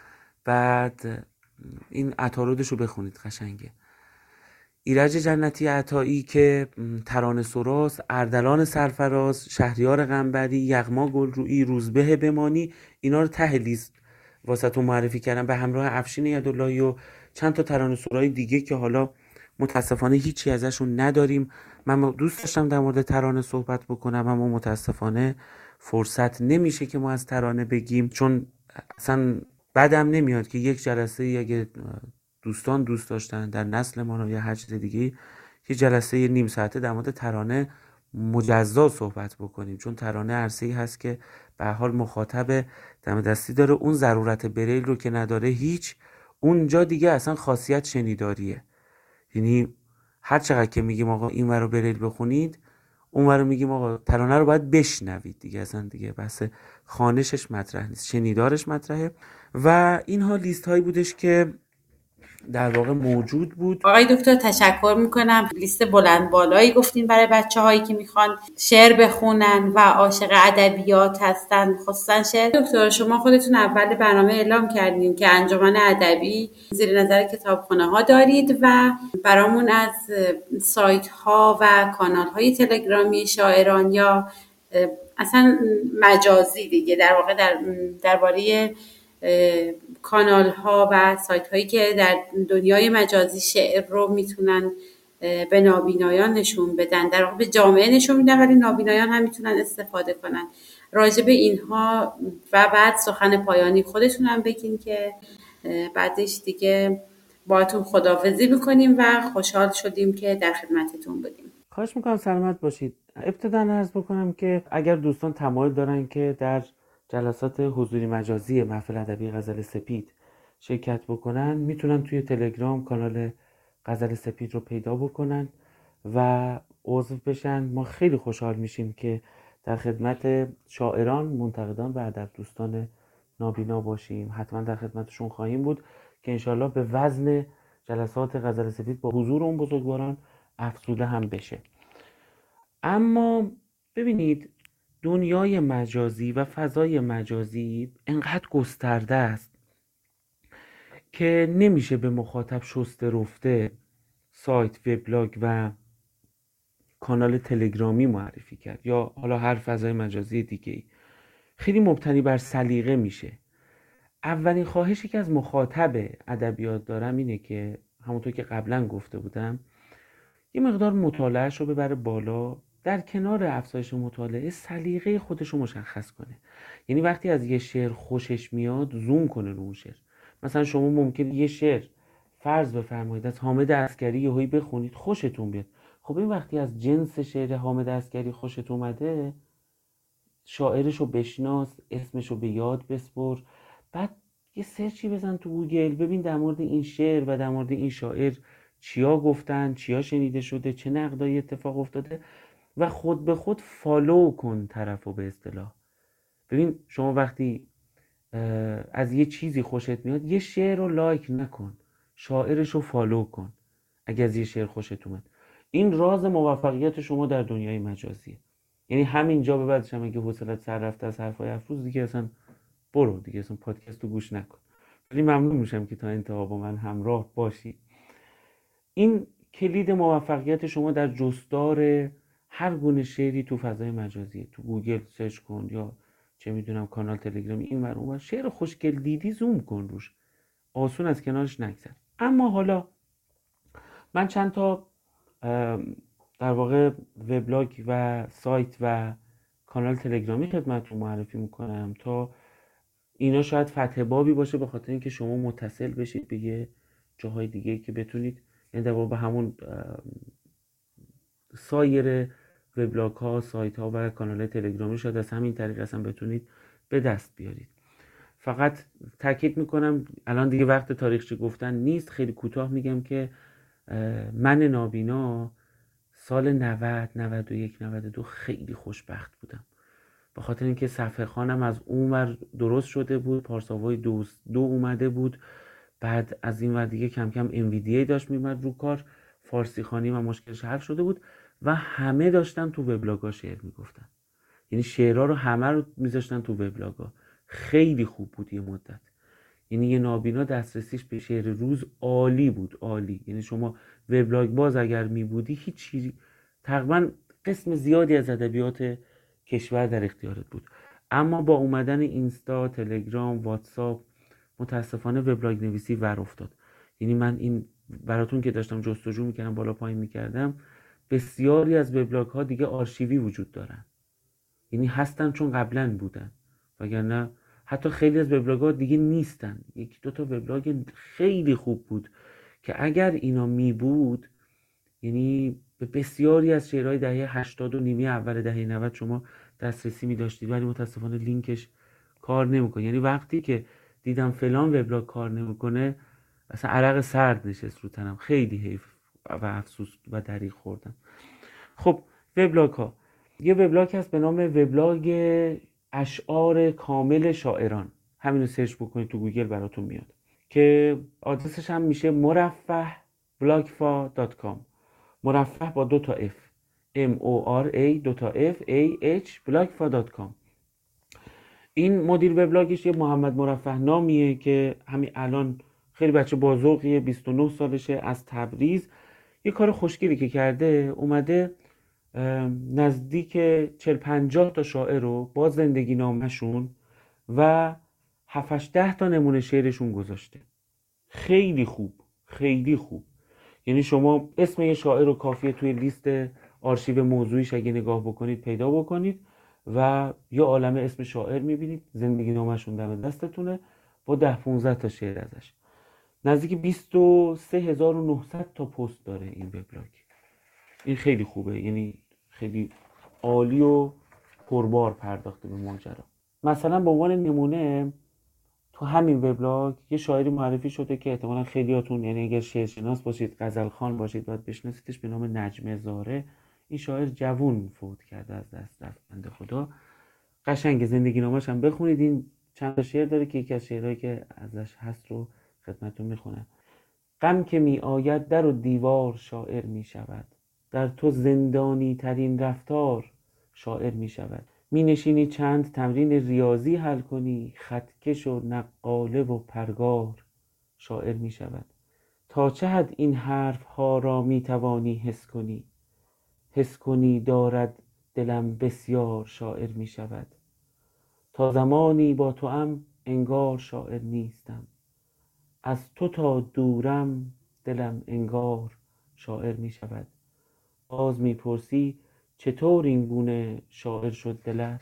بعد این عطارودش رو بخونید، قشنگه. ایرج جنتی عطایی که ترانه سراست، اردلان سرفراز، شهریار قنبری، یغما گلرویی، روزبه بمانی، اینا رو ته لیست واسهتون معرفی کردم به همراه افشین یداللهی و چند تا ترانه سرای دیگه که حالا متاسفانه هیچی ازشون نداریم. من دوست داشتم در مورد ترانه صحبت بکنم اما متاسفانه فرصت نمیشه که ما از ترانه بگیم، چون اصلا بعدم نمیاد که یک جلسه اگه دوستان دوست داشتن در نسل ما یا هر چیز دیگه یه جلسه نیم ساعته در مورد ترانه مجزا صحبت بکنیم، چون ترانه عرصه‌ای هست که به هر حال مخاطب دم دستی داره، اون ضرورت بریل رو که نداره هیچ، اونجا دیگه اصلا خاصیت شنیداریه. یعنی هر چقدر که میگیم آقا این ور رو بریل بخونید، اون ور رو میگیم آقا ترانه رو باید بشنوید دیگه، اصلا دیگه بحث خوانشش مطرح نیست، شنیدارش مطرحه. و اینها لیست هایی بودش که در واقع موجود بود. آقای دکتر تشکر میکنم. لیست بلند بالایی گفتین برای بچه هایی که میخوان شعر بخونن و عاشق ادبیات هستن، خصوصا شعر. دکتر شما خودتون اول برنامه اعلام کردین که انجمن ادبی زیر نظر کتابخانه ها دارید و برامون از سایت ها و کانال های تلگرامی شاعران یا اصلا مجازی دیگه در واقع درباره کانال ها و سایت هایی که در دنیای مجازی شعر رو میتونن به نابینایان نشون بدن، در واقع به جامعه نشون میدن ولی نابینایان هم میتونن استفاده کنن. راجع به اینها و بعد سخن پایانی خودتون هم بگین که بعدش دیگه باهاتون خداحافظی میکنیم و خوشحال شدیم که در خدمتتون بودیم. خواهش میکنم سلامت باشید. ابتدا عرض بکنم که اگر دوستان تمایل دارن که در جلسات حضوری مجازی محفل ادبی غزل سپید شرکت بکنن، میتونن توی تلگرام کانال غزل سپید رو پیدا بکنن و عضو بشن. ما خیلی خوشحال میشیم که در خدمت شاعران، منتقدان و ادب دوستان نابینا باشیم. حتما در خدمتشون خواهیم بود که انشالله به وزن جلسات غزل سپید با حضور اون بزرگواران افزوده هم بشه. اما ببینید دنیای مجازی و فضای مجازی انقدر گسترده است که نمیشه به مخاطب شسته رفته سایت، وبلاگ و کانال تلگرامی معرفی کرد یا حالا هر فضای مجازی دیگه. خیلی مبتنی بر سلیقه میشه. اولین خواهشی که از مخاطب ادبیات دارم اینه که همونطور که قبلا گفته بودم یه مقدار مطالعهش رو ببره بالا، در کنار افزایش مطالعه سلیقه خودش رو مشخص کنه. یعنی وقتی از یه شعر خوشش میاد زوم کنه رو اون شعر. مثلا شما ممکن یه شعر فرض بفرمایید از حامد عسکری یهویی بخونید خوشتون بیاد. خب این وقتی از جنس شعر حامد عسکری خوشت اومده، شاعرش رو بشناس، اسمش رو به یاد بسپر، بعد یه سرچی بزن تو گوگل ببین در مورد این شعر و در مورد این شاعر چیا گفتن، چیا شنیده شده، چه نقدایی اتفاق افتاده و خود به خود فالو کن طرفو. به اصطلاح ببین شما وقتی از یه چیزی خوشت میاد یه شعر رو لایک نکن، شاعرش رو فالو کن. اگه از یه شعر خوشت اومد، این راز موفقیت شما در دنیای مجازیه. یعنی همینجا به بعدش هم اگه حوصلت سر رفته از حرفای افروز دیگه اصلا برو دیگه، اصلا پادکست رو گوش نکن. ولی ممنون میشم که تا انتها با من همراه باشی. این کلید موفقیت شما در جستار هر گونه شعری تو فضای مجازیه. تو گوگل سرچ کن یا چه میدونم کانال تلگرامی این ور اون ور، شعر خوشگل دیدی زوم کن روش، آسون از کنارش نگذر. اما حالا من چند تا در واقع وبلاگ و سایت و کانال تلگرامی خدمتتون معرفی میکنم تا اینا شاید فتح بابی باشه به خاطر اینکه شما متصل بشید به یه جاهای دیگه که بتونید، یعنی در واقع به همون سایر وبلاگ ها، سایت ها و کانال تلگرامی شاید از همین طریق اصلا بتونید به دست بیارید. فقط تاکید میکنم الان دیگه وقت تاریخچه گفتن نیست، خیلی کوتاه میگم که من نابینا سال 90 91 92 خیلی خوشبخت بودم به خاطر اینکه صفحه خانم از اونور درست شده بود، پارساوای دو اومده بود، بعد از این ور دیگه کم کم NVDA داشت میمد رو کار، فارسی خوانی و مشکلش حل شده بود و همه داشتن تو وبلاگ‌ها شعر میگفتن. یعنی شعرها رو همه رو میذاشتن تو وبلاگ‌ها. خیلی خوب بود یه مدت یعنی یه نابینا دسترسیش به شعر روز عالی بود، عالی. یعنی شما وبلاگ باز اگر می بودی هیچ چیزی، تقریبا قسم زیادی از ادبیات کشور در اختیارت بود. اما با اومدن اینستا، تلگرام، واتساپ، متاسفانه وبلاگ نویسی ور افتاد. یعنی من این براتون که داشتم جستجو میکردم، بالا پایین میکردم، بسیاری از وبلاگ ها دیگه آرشیوی وجود دارن. یعنی هستن چون قبلا بودن، وگرنه حتی خیلی از وبلاگ ها دیگه نیستن. یکی دو تا وبلاگ خیلی خوب بود که اگر اینا می بود، یعنی به بسیاری از شعرهای دهه 80 و نیمه اول دهه 90 شما دسترسی می داشتید، ولی متاسفانه لینکش کار نمیکنه. یعنی وقتی که دیدم فلان وبلاگ کار نمیکنه، اصلا عرق سرد نشست رو تنم، خیلی حیف و افسوس و دریغ خوردم. خب وبلاگ ها، یه وبلاگ هست به نام وبلاگ اشعار کامل شاعران، همینو سرچ بکنید تو گوگل براتون میاد، که آدرسش هم میشه مرفه.blogfa.com. مرفه با 2 تا F، MORA 2 تا F AH blogfa.com. این مدیر وبلاگش یه محمد مرفه نامیه که همین الان خیلی بچه بازوقیه، 29 سالشه، از تبریز. یه کار خوشگلی که کرده، اومده نزدیک 40-50 تا شاعر رو با زندگی نامشون و 7-10 تا نمونه شعرشون گذاشته. خیلی خوب، خیلی خوب. یعنی شما اسم یه شاعر رو کافیه توی لیست آرشیو موضوعیش اگه نگاه بکنید پیدا بکنید و یه عالمه اسم شاعر میبینید، زندگی نامشون دم دستتونه با 10-15 تا شعر ازش. نزدیک 23900 تا پست داره این وبلاگ. این خیلی خوبه، یعنی خیلی عالی و پربار پرداخته به ماجرا. مثلا به عنوان نمونه تو همین وبلاگ یه شاعری معرفی شده که احتمالاً خیلیاتون، یعنی اگر شعرشناس باشید، غزلخوان باشید، باید بشناسیدش، به نام نجم زاره. این شاعر جوون فوت کرده، از دست رفت بنده خدا. قشنگ زندگی نامش هم بخونید. این چند تا شعر داره که یکی از شعرهایی که ازش هست رو خدمتتون میخونم. غم که می آید در و دیوار شاعر می شود، در تو زندانی ترین رفتار شاعر می شود. می نشینی چند تمرین ریاضی حل کنی، خطکش و نقاله و پرگار شاعر می شود. تا چه حد این حرف ها را می توانی حس کنی، حس کنی دارد دلم بسیار شاعر می شود. تا زمانی با تو ام انگار شاعر نیستم، از تو تا دورم دلم انگار شاعر می شود. باز می پرسی چطور این گونه شاعر شد دلت،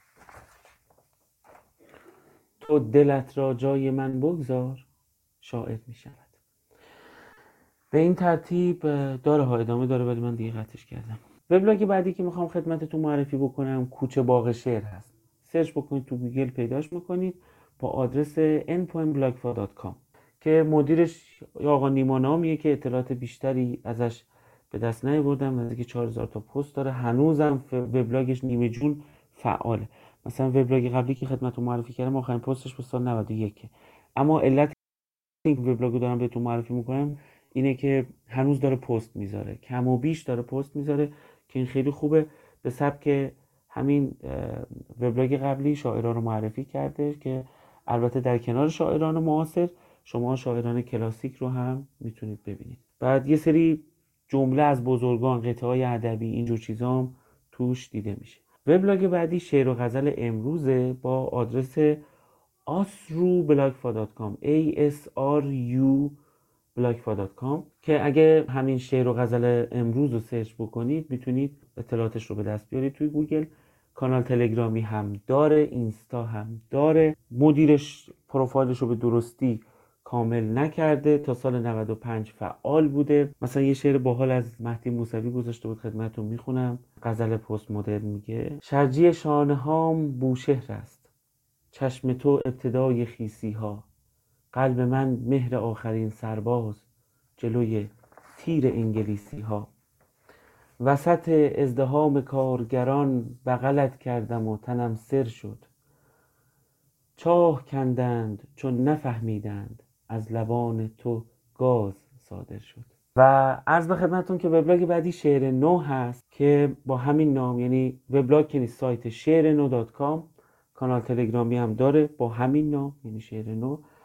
تو دلت را جای من بگذار شاعر می شود. به این ترتیب داره ها، ادامه داره ولی من دیگه قطعش کردم. وبلاگ بعدی که میخوام خدمتتون معرفی بکنم کوچه باغ شعر هست. سرچ بکنید تو گوگل پیداش میکنید با آدرس n.blogfa.com که مدیرش آقا نیما نامیه که اطلاعات بیشتری ازش به دست نیاوردم. نزدیک 4000 تا پست داره، هنوزم وبلاگش نیمه جون فعاله. مثلا وبلاگ قبلی که خدمتتون معرفی کردم آخرین پستش به سال 91، اما علت این وبلاگو دارم بهتون معرفی میکنم اینه که هنوز داره پست میذاره، کم و بیش داره پست میذاره که این خیلی خوبه. به سبک همین وبلاگ قبلی شاعران رو معرفی کرده که البته در کنار شاعران معاصر شما شاعران کلاسیک رو هم میتونید ببینید. بعد یه سری جمله از بزرگان، قطعه‌های ادبی، اینجور چیزا هم توش دیده میشه. وبلاگ بعدی شعر و غزل امروزه با آدرس asrublogfa.com asru blogfa.com که اگه همین شعر و غزل امروز رو سرچ بکنید میتونید اطلاعاتش رو به دست بیارید توی گوگل. کانال تلگرامی هم داره، اینستا هم داره. مدیرش پروفایلش رو به درستی کامل نکرده، تا سال 95 فعال بوده. مثلا یه شعر باحال از مهدی موسوی گذاشته بود خدمتتون میخونم. غزل پست مدرن میگه: شرجی شانه هام بوشهر است، چشم تو ابتدای خیسی ها، قلب من مهر آخرین سرباز جلوی تیر انگلیسی ها. وسط ازدحام کارگران بغلت کردم و تنم سر شد، چاه کندند چون نفهمیدند از لبان تو گاز صادر شد. و عرض به خدمتتون که وبلاگ بعدی شعر نو هست که با همین نام، یعنی وبلاگ که نیست، سایت شعرنو.com. کانال تلگرامی هم داره با همین نام، یعنی شعر نو،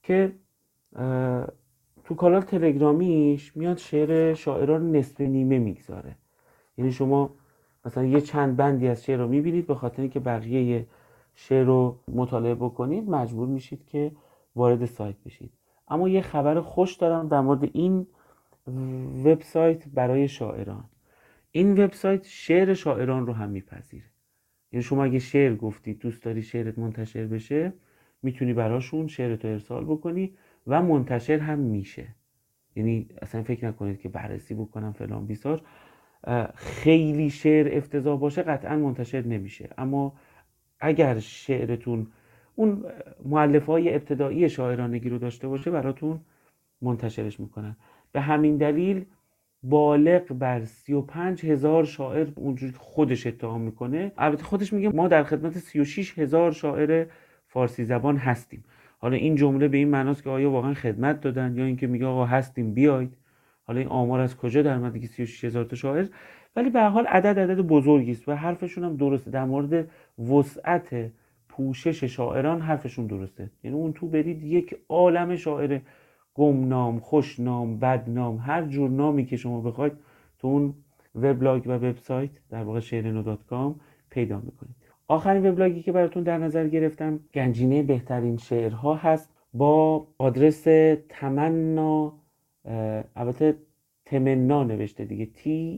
که تو کانال تلگرامیش میاد شعر شاعران نصف نیمه میگذاره. یعنی شما مثلا یه چند بندی از شعر رو میبینید، به خاطر اینکه بقیه شعر رو مطالعه بکنید مجبور میشید که وارد سایت بشید. اما یه خبر خوش دارم در مورد این وبسایت برای شاعران. این وبسایت شعر شاعران رو هم میپذیره. یعنی شما اگه شعر گفتی دوست داری شعرت منتشر بشه، میتونی براشون شعرتو ارسال بکنی و منتشر هم میشه. یعنی اصلا فکر نکنید که بررسی بکنم فلان بیسار، خیلی شعر افتضاح باشه قطعا منتشر نمیشه. اما اگر شعرتون اون مؤلفه‌های ابتدایی شاعرانگی رو داشته باشه براتون منتشرش میکنن. به همین دلیل بالغ بر 35,000 شاعر اونجوری خودش اتهام میکنه. البته خودش میگه ما در خدمت 36,000 شاعر فارسی زبان هستیم. حالا این جمله به این معناست که آیا واقعا خدمت دادن یا اینکه میگه آقا هستیم بیاید. حالا این آمار از کجا در اومده که 36,000 تا شاعر؟ ولی به هر حال عدد بزرگی است و حرفشون هم درسته. در مورد وسعت پوشش شاعران حرفشون درسته. یعنی اون تو برید یک عالم شاعر گمنام، خوشنام، بدنام، هر جور نامی که شما بخواید تو اون وبلاگ و وبسایت در واقع شعرنو.com پیدا میکنید. آخرین وبلاگی که براتون در نظر گرفتم گنجینه بهترین شعرها هست با آدرس تمنا، البته تمنا نوشته دیگه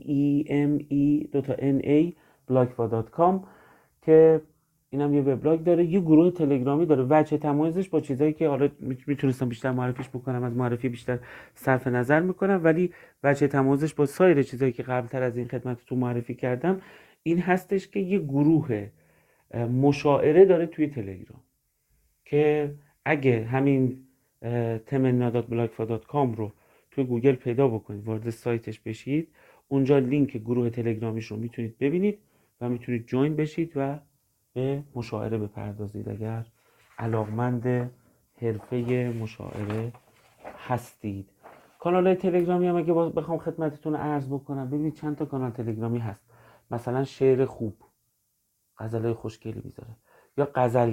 TEME blogspot.com که اینم یه وبلاگ داره، یه گروه تلگرامی داره. وجه تمایزش با چیزایی که حالا میتونستم بیشتر معرفیش بکنم، از معرفی بیشتر صرف نظر میکنم، ولی وجه تمایزش با سایر چیزایی که قبلتر از این خدمتتون معرفی کردم این هستش که یه گروه مشاعره داره توی تلگرام که اگه همین temena.blogspot.com رو توی گوگل پیدا بکنید، وارد سایتش بشید، اونجا لینک گروه تلگرامیش رو میتونید ببینید و میتونید جوین بشید و به مشاعره بپردازید اگر علاقمند حرفه مشاعره هستید. کانال تلگرامی هم اگه بخوام خدمتتون عرض بکنم، ببینید چند تا کانال تلگرامی هست. مثلا شعر خوب، غزلای خوشگلی میذاره، یا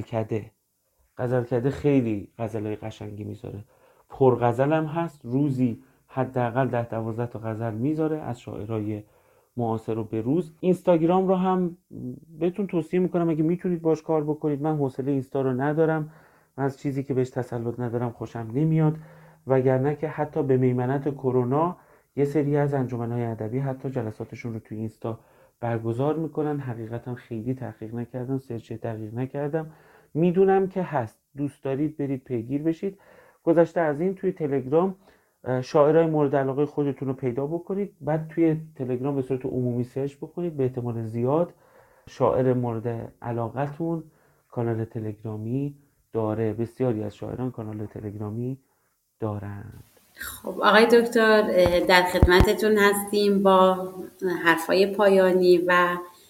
غزلکده خیلی غزلای قشنگی میذاره. پرغزل هم هست، روزی حداقل 10-12 تا غزل میذاره از شاعرای معاصر و به روز. اینستاگرام رو هم بهتون توصیه میکنم اگه میتونید باش کار بکنید. من حوصله اینستا رو ندارم، من از چیزی که بهش تسلط ندارم خوشم نمیاد، وگرنه که حتی به میمنت کرونا یه سری از انجمن‌های ادبی حتی جلساتشون رو توی اینستا برگزار میکنن. حقیقتا خیلی تحقیق نکردم، سرچ دقیق نکردم، میدونم که هست. دوست دارید برید پیگیر بشید. گذشته از این توی تلگرام شاعرای مورد علاقه خودتون رو پیدا بکنید، بعد توی تلگرام به صورت عمومی سرچ بکنید، به احتمال زیاد شاعر مورد علاقتون کانال تلگرامی داره. بسیاری از شاعران کانال تلگرامی دارند. خب آقای دکتر در خدمتتون هستیم با حرفای پایانی و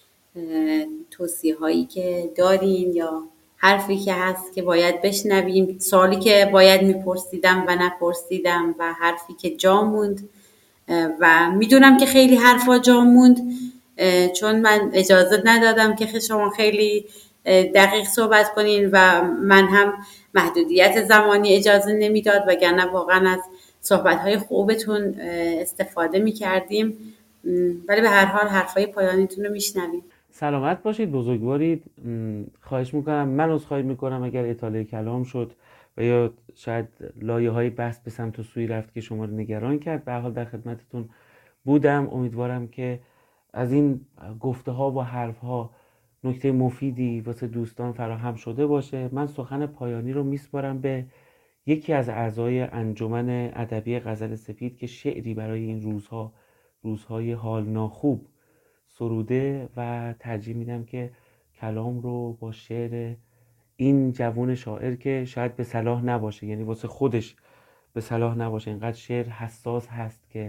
توصیه هایی که دارین یا حرفی که هست که باید بشنویم، سوالی که باید میپرسیدم و نپرسیدم و حرفی که جا موند و میدونم که خیلی حرفا جا موند چون من اجازه ندادم که شما خیلی دقیق صحبت کنین و من هم محدودیت زمانی اجازه نمیداد، وگرنه واقعا از صحبت‌های خوبتون استفاده می‌کردیم. ولی به هر حال حرفای پایانیتون رو میشنویم. سلامت باشید، بزرگوارید. خواهش میکنم، من عذرخواهی میکنم اگر اطاله کلام شد و یا شاید لایه‌های بحث به سمت و سوی رفت که شما رو نگران کرد. به هر حال در خدمتتون بودم. امیدوارم که از این گفته ها و حرف ها نکته مفیدی واسه دوستان فراهم شده باشه. من سخن پایانی رو میسپارم به یکی از اعضای انجمن ادبی غزل سفید که شعری برای این روزهای حال ناخوب سروده و ترجیح میدم که کلام رو با شعر این جوان شاعر که شاید به صلاح نباشه، یعنی واسه خودش به صلاح نباشه، اینقدر شعر حساس هست که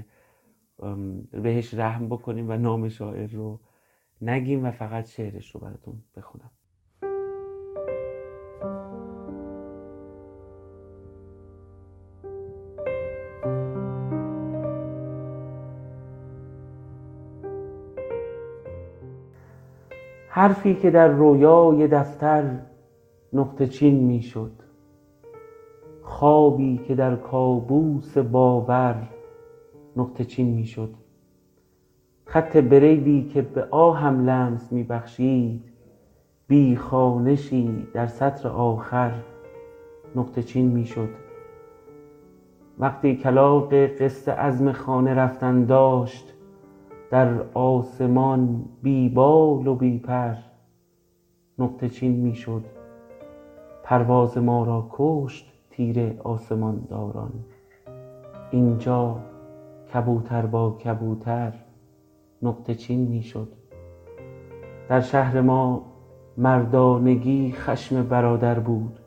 بهش رحم بکنیم و نام شاعر رو نگیم و فقط شعرش رو براتون بخونم. حرفی که در رویای دفتر نقطه چین می شد، خوابی که در کابوس باور نقطه چین می شد. خط بریدی که به آهم لمس می بخشید، بی خوانشی در سطر آخر نقطه چین می شد. وقتی کلاغ قصه عزم خانه رفتن داشت، در آسمان بی بال و بی پر نقطه چین می شد. پرواز ما را کشت تیر آسمان داران، اینجا کبوتر با کبوتر نقطه چین می شد. در شهر ما مردانگی خشم برادر بود،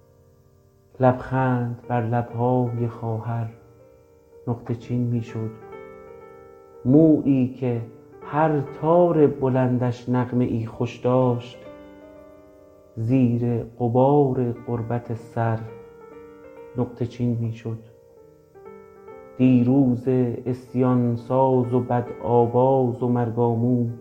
لبخند بر لبهای خواهر نقطه چین می شد. مویی که هر تار بلندش نغمه ای خوش داشت، زیر غبار غربت سر نقطه چین می شد. دیروز عصیان ساز و بد آواز و مرگ آموز،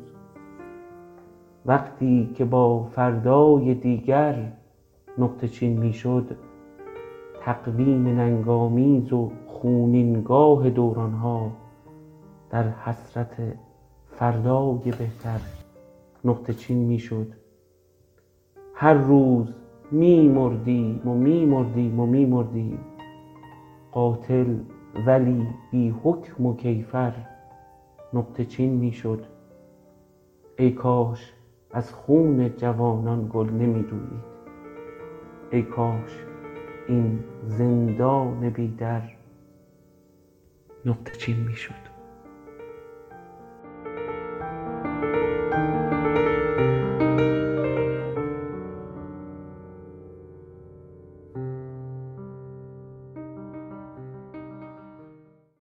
وقتی که با فردای دیگر نقطه چین می شد، تقویم ننگامیز و خونینگاه دورانها در حسرت فردای بهتر نقطه چین می شد. هر روز می مردیم و می مردیم و می مردیم، قاتل ولی بی حکم و کیفر نقطه چین می شد. ای کاش از خون جوانان گل نمی رویید، ای کاش این زندان بی در نقطه چین می شد.